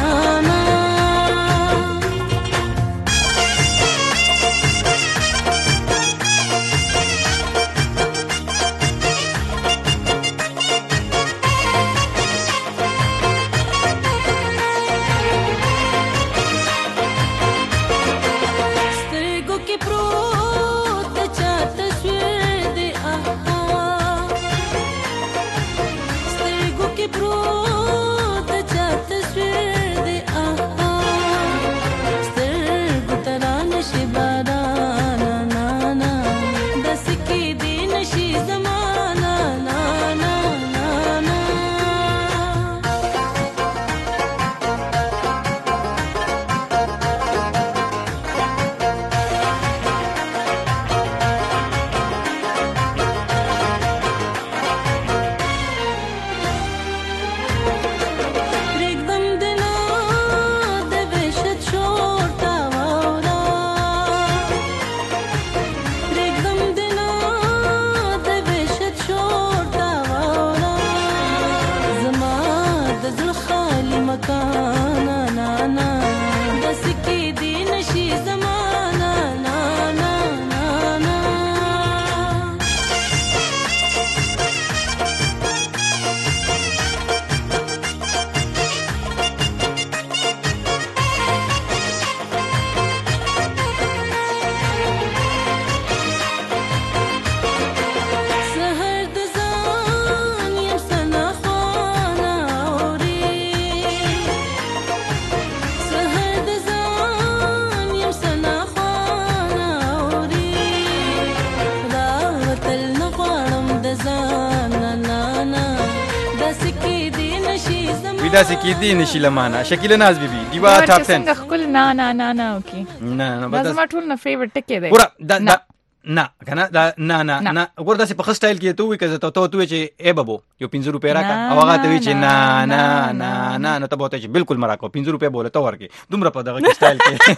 دا سکی دی نشي لمانه شکیل ناز بي بي دیوا ټاپ ټن څنګه خپل نه نه نه نه اوکي نه نه بس ما ټول نه فیورټ ټکی دی ګور دا نه کنه دا نه نه نه ګور داسې په خسټایل کې ته وې کزه ته ته وې چې ای بابو یو پنځه روپے راکا او هغه ته وې چې نه نه نه نه نو ته بوته چې بالکل مراکو پنځه روپے بوله ته ورکی دومره په دغه سټایل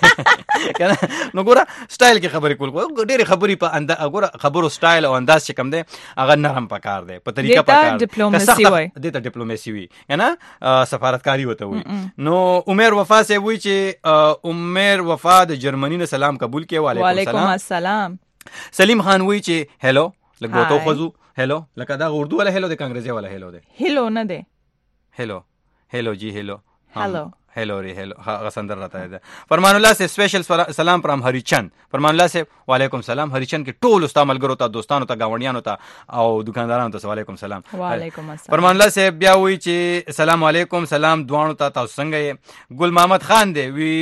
کې کنه نو ګور سټایل کې خبرې کول ډېر خبرې په اند ګور خبرو سټایل او انداز چې کم دی هغه نرم پکار دی په طریقه پکار دی ډیپلوماسي وای دته ډیپلوماسي وي کنه سفارتکاری وته وي نو عمر وفا سے وی چې عمر وفا د جرمنی نه سلام قبول کړي. وعلیکم السلام. سلیم خان وی چې هلو لګو تو خزو هلو لکه دا اردو والا هلو د انګریزي والا هلو دی هلو نه دی هلو هلو جی هلو هلو هلو ری هلو ها سندر رہتا ہے فرمان الله سے اسپیشل سلام فرام ہری چند. فرمان الله سے وعلیکم سلام. ہری چند کې ټول استاد ملګرو ته دوستانو ته گاونډیانو ته او دکاندارانو ته وعلیکم سلام. وعلیکم السلام. فرمان الله سے بیا وی چې سلام علیکم سلام دوانو ته تاسو څنګه یې. ګل محمد خان دی وی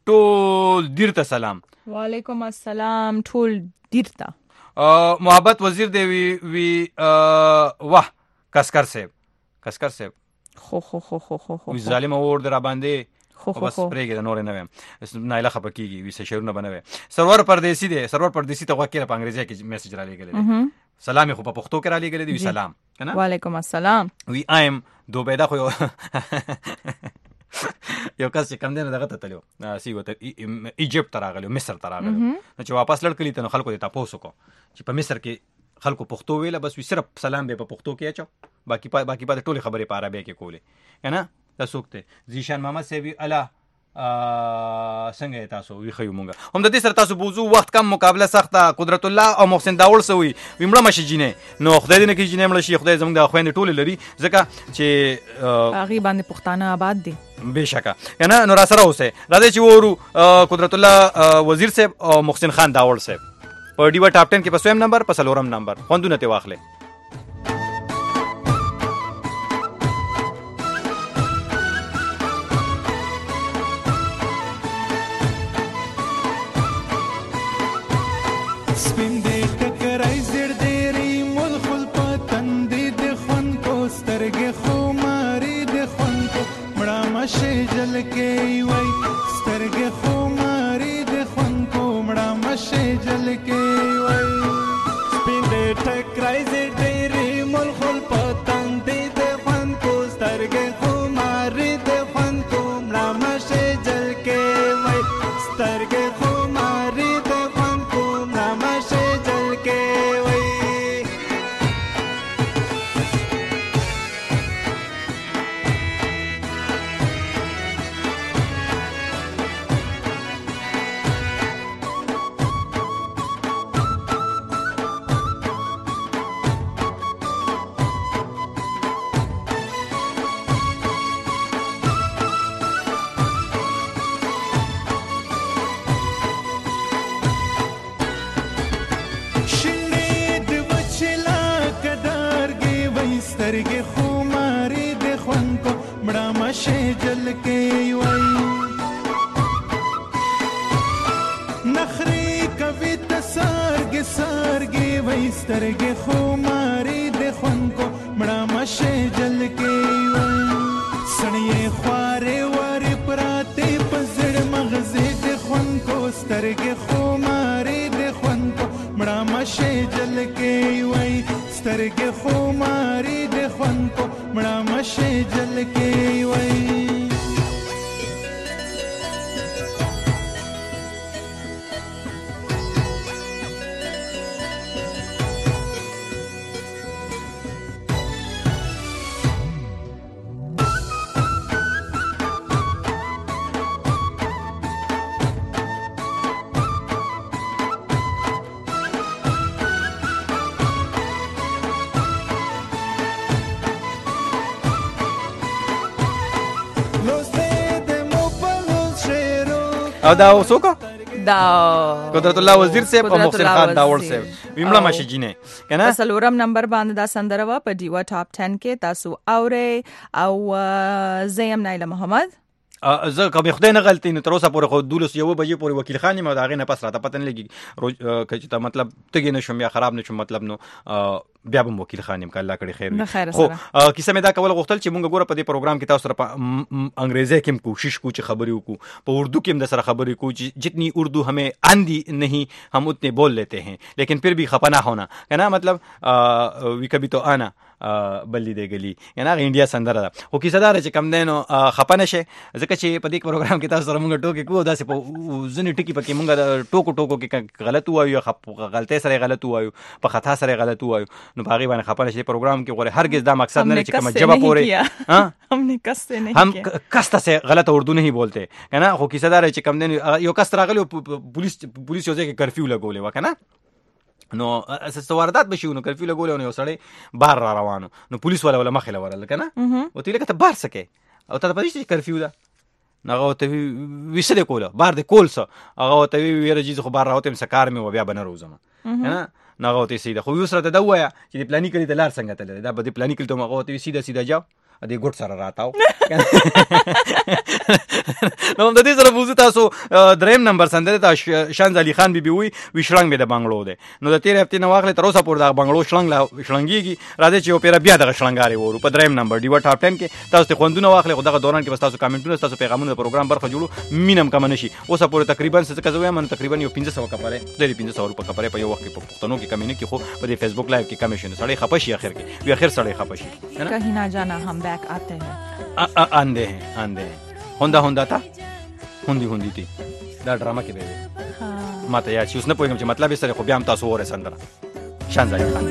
ټول دیر ته سلام. وعلیکم السلام ټول دیر ته. محبت وزیر دی وی وی واه کسکر صاحب کسکر صاحب خو خو خو خو خو خو ظالم اور در باندې خو خو بس پرېګه د نور نه ویم نایله خپکیږي وی څه شعرونه بنوي. سرور پردیسی دی سرور پردیسی ته وکیل په انګریزي کې میسج را لګل سلام خو په پښتو کې را لګل دی سلام کنه وعلیکم السلام وی ایم دوبیدا خو یو کس چې کم دی نه دغه ته تلو سی وته ایجپت ته راغلی مصر ته راغلی چې واپس لړ کلی ته خلکو ته تاسو کو چې په مصر کې خلکو پښتو ویله بس وی صرف سلام به په پښتو کې اچو باقي باقي په ټوله خبرې په عربی کې کولې کنه تاسو ته زیشان محمد سی وی الله څنګه تاسو وی خو مونږه هم د دې سره تاسو بوزو وخت کم مقابله سخته قدرت الله او محسن داول سوی ویمړه مشي جینې نو خدای دې نه کې جینې مړ شي خدای زموږ د خويند ټوله لري ځکه چې هغه باندې پښتانه آباد دي بشکه کنه نو را سره اوسه راځي چې ورو قدرت الله وزیر صاحب او محسن خان داول صاحب په ډیوا ټاپ ټن کې په سویم نمبر په سلورم نمبر خوندونه ته واخلې او دا وسوکو دا قدرت الله وزیر صاحب او محسن خان داور صاحب ویمړه ماشي جینې کنه سلورم نمبر باندې دا سندره وا په ډیوا ټاپ ټن کې تاسو اوري او زیم نایله محمد زه کوم خدای نه غلطی نه تر اوسه پورې خو دولس یو بجې پورې وکیل خان ما دا غي نه پس راته پته نه لګي چې ته مطلب تګ نه شوم یا خراب نه شوم مطلب نو بیا به وکیل خانم ک الله کړي خیر خو کیسه مې دا کول غوښتل چې مونږ ګوره په دې پروګرام کې تاسو سره په انګریزي کې کوشش کو چې خبرې وکړو په اردو کې هم د سره خبرې کو چې جتنی اردو हमें आंधी नहीं हम उतने बोल लेते हैं लेकिन फिर भी खपा ना होना है ना मतलब वी कभी तो आना बल्ली दे गली یا نه انډیا سندره ده خو کیسه دار چې کم دینو خپه نشه ځکه چې په دې پروګرام کې تاسو سره مونږ ټوکی کوو داسې په ځنې ټکی پکې مونږ ټوکو ټوکو کې غلط وایو غلطي سره غلط وایو په خطا سره غلط وایو نو باغی باندې خپه نشه پروګرام کې غوړي هرگز دا مقصد نه چې کوم جواب پورې ها हमने कस्ते नहीं हम कस्ता से गलत उर्दू नहीं बोलते है ना خو کیسه دار چې کم دین یو کس راغلی پولیس پولیس یو ځای کې کرفیو لګولې و کنه نو اساس واردات بشو نو کرفیو لګولې نو سړی بار را روانو نو پولیس ولا ولا مخله ورل کنه او تی لکه ته بار سکے او ته پدې چې کرفیو ده نغه ته وسره کوله بار د کولسه هغه ته ویره جیز خو بار راوته مسکار مې و بیا بنه روزم نه نغه ته سیده خو یو سره ته دا وایا چې پلاني کړی د لار څنګه تل دا به پلاني کړی ته مغه ته سیده سیده جاو دې ګډ سره راتاو نو د دې سره موضوع تاسو دریم نمبر سندره ته شانز علي خان بیبي وی وشلنګ به د بنگلو ده نو د تیر هفته نو واخله تر اوسه پور د بنگلو شلنګ لا شلنګيږي راځي چې اوپیرا بیا د شلنګاري وورو په دریم نمبر دی ټاپ ټن کې تاسو ته خوندونه واخله خدغه دوران کې تاسو کمنټونه تاسو پیغامونه د پروګرام برخه جوړو مینم کم نشي اوسه پور تقریبا څه څه کوي من تقریبا یو پنځه سوه کپره د پنځه سوه روپے کپره په یو وخت کې په پښتنو کې کمینه کې خو په فیسبوک لایو کې کمیشن سړی خپشي اخر کې وی اخر سړی خپشي کہیں نہ جانا ہم بیک آتے ہیں آندے ہیں آندے ہیں ہوندا ہوندا تا هوندي هوندي تي دا ډرامه کې دی ها ماته یا چې اوس نه پوهیږم چې مطلب یې سره خو بیا هم تاسو وره سندره شان ځای خان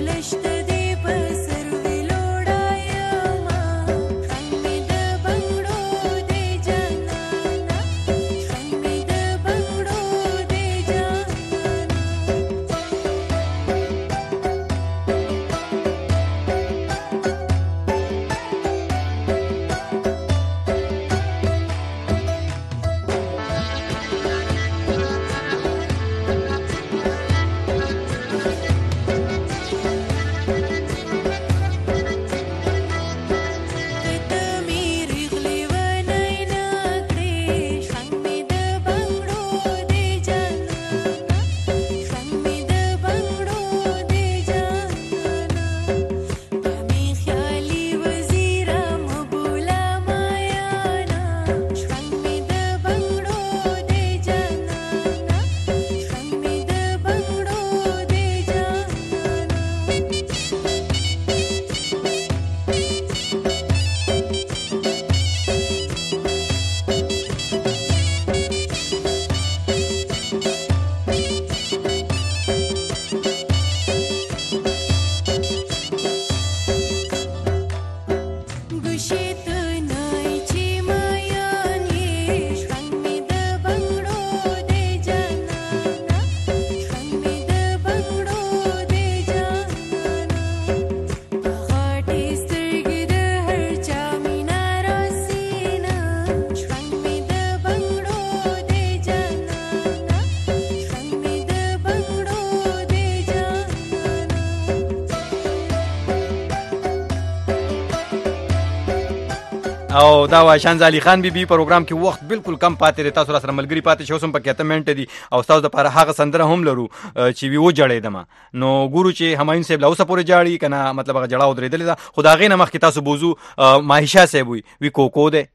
او دا وا شانز علي خان بیبي پروګرام کې وخت بالکل کم پاتې دی تاسو سره ملګری پاتې شو سم پکې ته منټه دي او تاسو د لپاره هغه سندره هم لرو چې وی و جړې دمه نو ګورو چې همایون صاحب لا اوسه پورې جاړي کنه مطلب هغه جړاو درېدل دا خدای نه مخ کې تاسو بوزو ماهیشا صاحب وی وی کوکو ده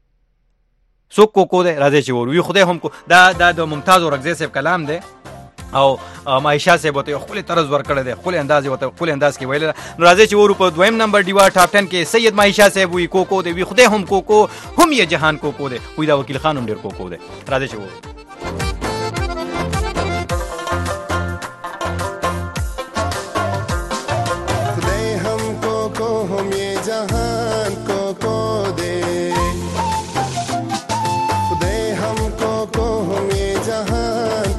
سو کوکو ده راځي چې ور وی خدای هم کو دا د ممتاز اورغزي صاحب کلام ده او ماهیشا صاحب ته خپل طرز ور کړی دی خپل انداز وته خپل انداز کې ویل نو راځي چې ورو په دویم نمبر دیوا ټاپ ټن کې سید ماهیشا صاحب وی کوکو دی وی خدای هم کوکو هم یې جهان کوکو دی وی دا وکیل خان هم ډیر کوکو دی راځي چې ورو خدای هم کوکو هم یې جهان کوکو دی خدای هم کوکو هم یې جهان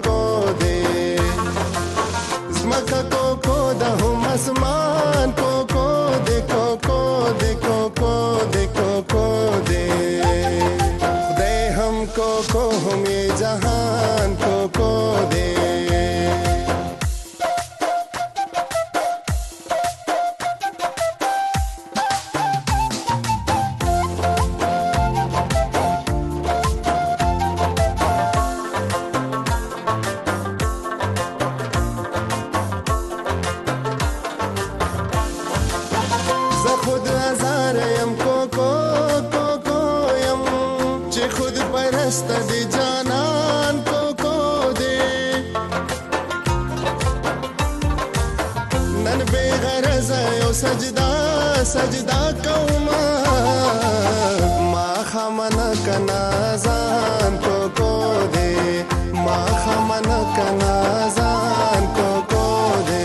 आसमान कोको दे कोको दे कोको दे कोको दे खुदे हमको को हम ये जहान कोको दे सजदा सजदा कौमा मा खमन कनाजान को को दे मा खमन कनाजान को को दे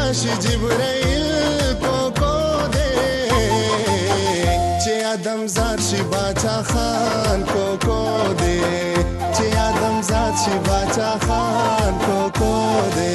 راشي جبرائيل کوکو دے چې ادم زاد شي باچا خان کوکو دے چې ادم زاد شي باچا خان کوکو دے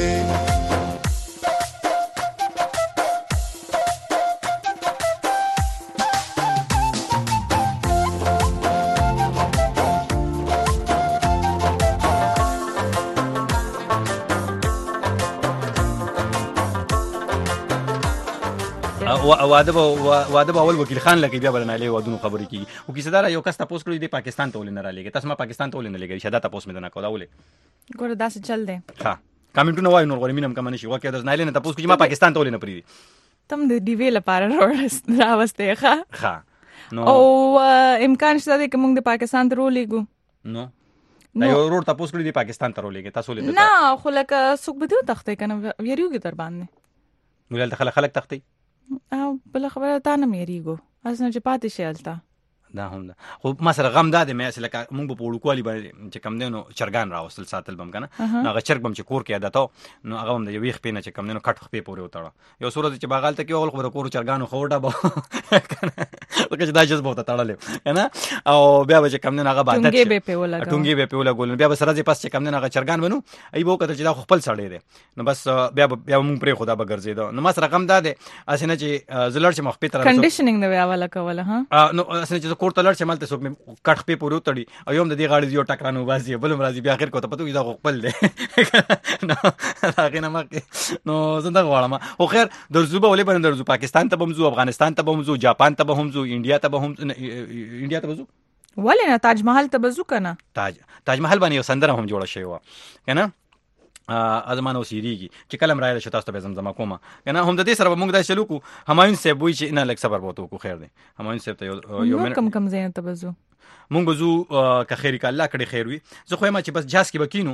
واده واده اول وکیل خان لکه بیا بلناله ودونو خبرې کیږي او کیسه دار یو کس تاسو کړی دی پاکستان ته ولنه را لګي تاسو ما پاکستان ته ولنه لګي شاده تاسو مې نه کوله ولې ګوره داسې چل دی ها کمنټونه وای نور غوړې مینم کمنه شي وکړه د نه لنه تاسو چې ما پاکستان ته ولنه پری تم د ډی وی لپاره راوسته ښه ښه نو او امکان شته چې موږ د پاکستان ته ولېګو نو دا یو ورور تاسو کړی دی پاکستان ته ولېګي تاسو ولې نه خو لکه څوک به ته تختې کنه ویریوږي در باندې ولل خلک خلک تختې او بل خبره تا نه مېریګو اسنه چې پاتې شي التا دا هم ده خو ما سره غم ده مې اصل لکه موږ په وړوکوالي باندې چې کم دینو چرګان راوستل ساتل بم کنه نو هغه چرګ بم چې کور کې عادت نو هغه هم د یوې خپې نه چې کم دینو کټ خپې پورې وتاړه یو صورت چې باغال ته کې اول خبره کور چرګانو خوټه به کنه لکه چې دا جذب وته تاړل کنه او بیا به چې کم دینو هغه باندې ټونګي به په ولا ټونګي به په ولا ګول بیا به سره چې پاس چې کم دینو هغه چرګان بنو ای به کته چې دا خپل سړی دی نو بس بیا بیا موږ پرې خدا به ګرځیدو نو ما سره غم ده اسنه چې زلړ چې مخ په تر کنډیشنینګ دی والا کوله ها نو اسنه چې کور ته لړ چې مالته مې کټ په پورو تړي او یم د دې غاړي یو ټکرانو باسي بل مرضی بیا اخر کو ته پتو دا خپل دی نو هغه نه مکه نو زنده غواړم خو خیر درځو به ولې باندې درځو پاکستان ته بمزو افغانستان ته بمزو جاپان ته بمزو انډیا ته بم انډیا ته بمزو ولې نه تاج محل ته بزو کنه تاج تاج محل باندې یو سندره هم جوړه شوی و کنه ازمانه وسیریږي چې کلم راځي چې تاسو ته زمزمه کومه کنه هم د دې سره موږ دا شلو کو همایون صاحب وی چې نه لک صبر وته کو خیر دی همایون صاحب ته یو من کم کم زین ته بزو مونږ بزو که خیر ک الله کړي خیر وي زه خو ما چې بس جاس کې بکینو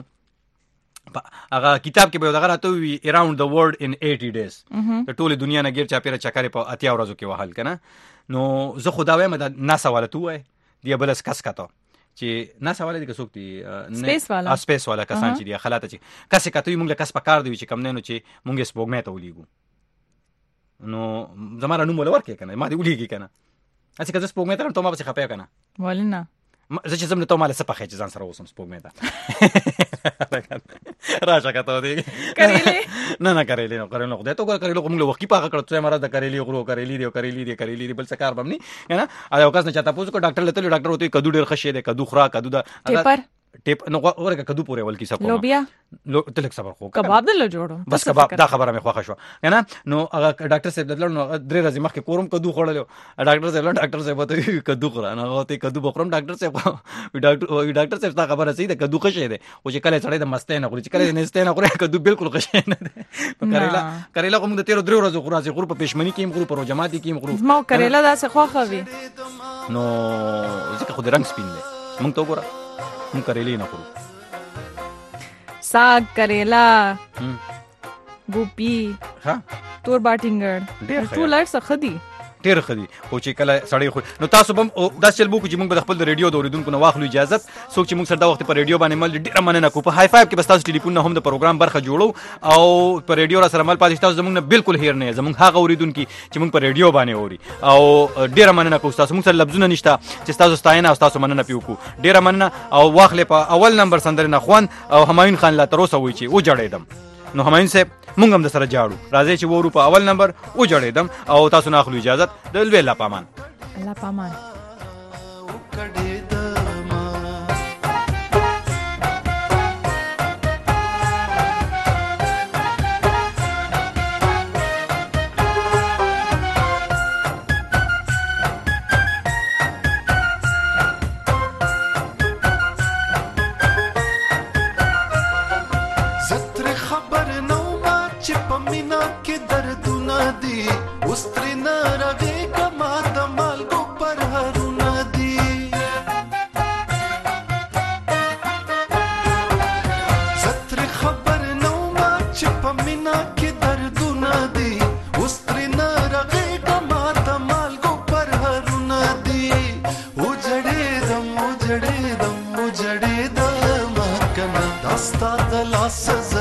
هغه کتاب کې به دغه راته وی اراوند د ورلد ان eighty days د ټوله دنیا نه غیر چا پیره چکرې په اتیا ورځو کې وحل کنه نو زه خدا وایم د ناسا والا تو وای دی بلس کس کاته چې ناسا والا د کسوک دی سپیس والا سپیس والا کسان چې دی خلاته چې کس کاته موږ له کس پکار دی چې کم نه نو چې موږ سپوږمۍ ته ولېګو نو زماره نو مول ورکې کنه ما دی ولېږي کنه اسی که زه سپوږمۍ ته ته ما به خپه کنه ولنه زه چې زم ته مال څه پخې چې ځان سره وسم سپوږمۍ ته راشه کته دی کړېلې نه نه کړېلې نو کړېلې نو خدای ته ګور کړېلې کوم له وخت پاګه کړو چې مراد کړېلې غرو کړېلې دی کړېلې دی کړېلې دی بل څه کار بم نه کنه ا یو کس نه چاته پوسو کو ډاکټر لته ډاکټر وته کدو ډېر خشه دی کدو خورا کدو دا ټیپر ټیپ نو ورګه کدو پورې ول کیسه کوم لوبیا لو تلک صبر خو کباب دل جوړو بس کباب دا خبره مې خوښه شو کنه نو هغه ډاکټر صاحب دلته نو درې ورځې مخکې کورم کدو خورلو ډاکټر صاحب ډاکټر صاحب ته کدو خورا نه هوته کدو بخورم ډاکټر صاحب ډاکټر ډاکټر صاحب دا خبره صحیح ده کدو خشه ده او چې کله سړی د مستې نه خوري چې کله نه ستې نه خوري کدو بالکل خشه نه ده کریلا کریلا کوم د تیر درې ورځې خورا چې خور په پښمنی کې خور په جماعتي کې خور ما کریلا دا څه خوخه وي نو ځکه خو د رنگ سپین ده مونږ ته وګوره مونږ کریلې نه خورو साग करेला गोपी ها تور باټینګر ټول لړ څه خدي ډیر خدي او چې کله سړی خو نو تاسو بم دا چل بو چې موږ د خپل ریډیو د اوریدونکو نه واخلو اجازه څوک چې موږ سره دا وخت په ریډیو باندې مل ډیر مننه کو په های فایو کې بس تاسو ټلیفون نه هم د پروګرام برخه جوړو او په ریډیو را سره مل پاتې تاسو زموږ نه بالکل هیر نه زموږ هغه اوریدونکو چې موږ په ریډیو باندې اوري او ډیر مننه کو تاسو موږ سره لفظونه نشته چې تاسو ستاینه او تاسو مننه پیو کو ډیر مننه او واخلې په اول نمبر سندره نه خوان او همایون خان لا تر اوسه وی چې و جړېدم نو همایون صاحب مونږ هم د سره جاړو راځي چې وورو په اول نمبر و جړېدم او تاسو نه اخلو اجازه د لوی الله پامان الله پامان उजड़े दम उजड़े दम कना दस्ता दलास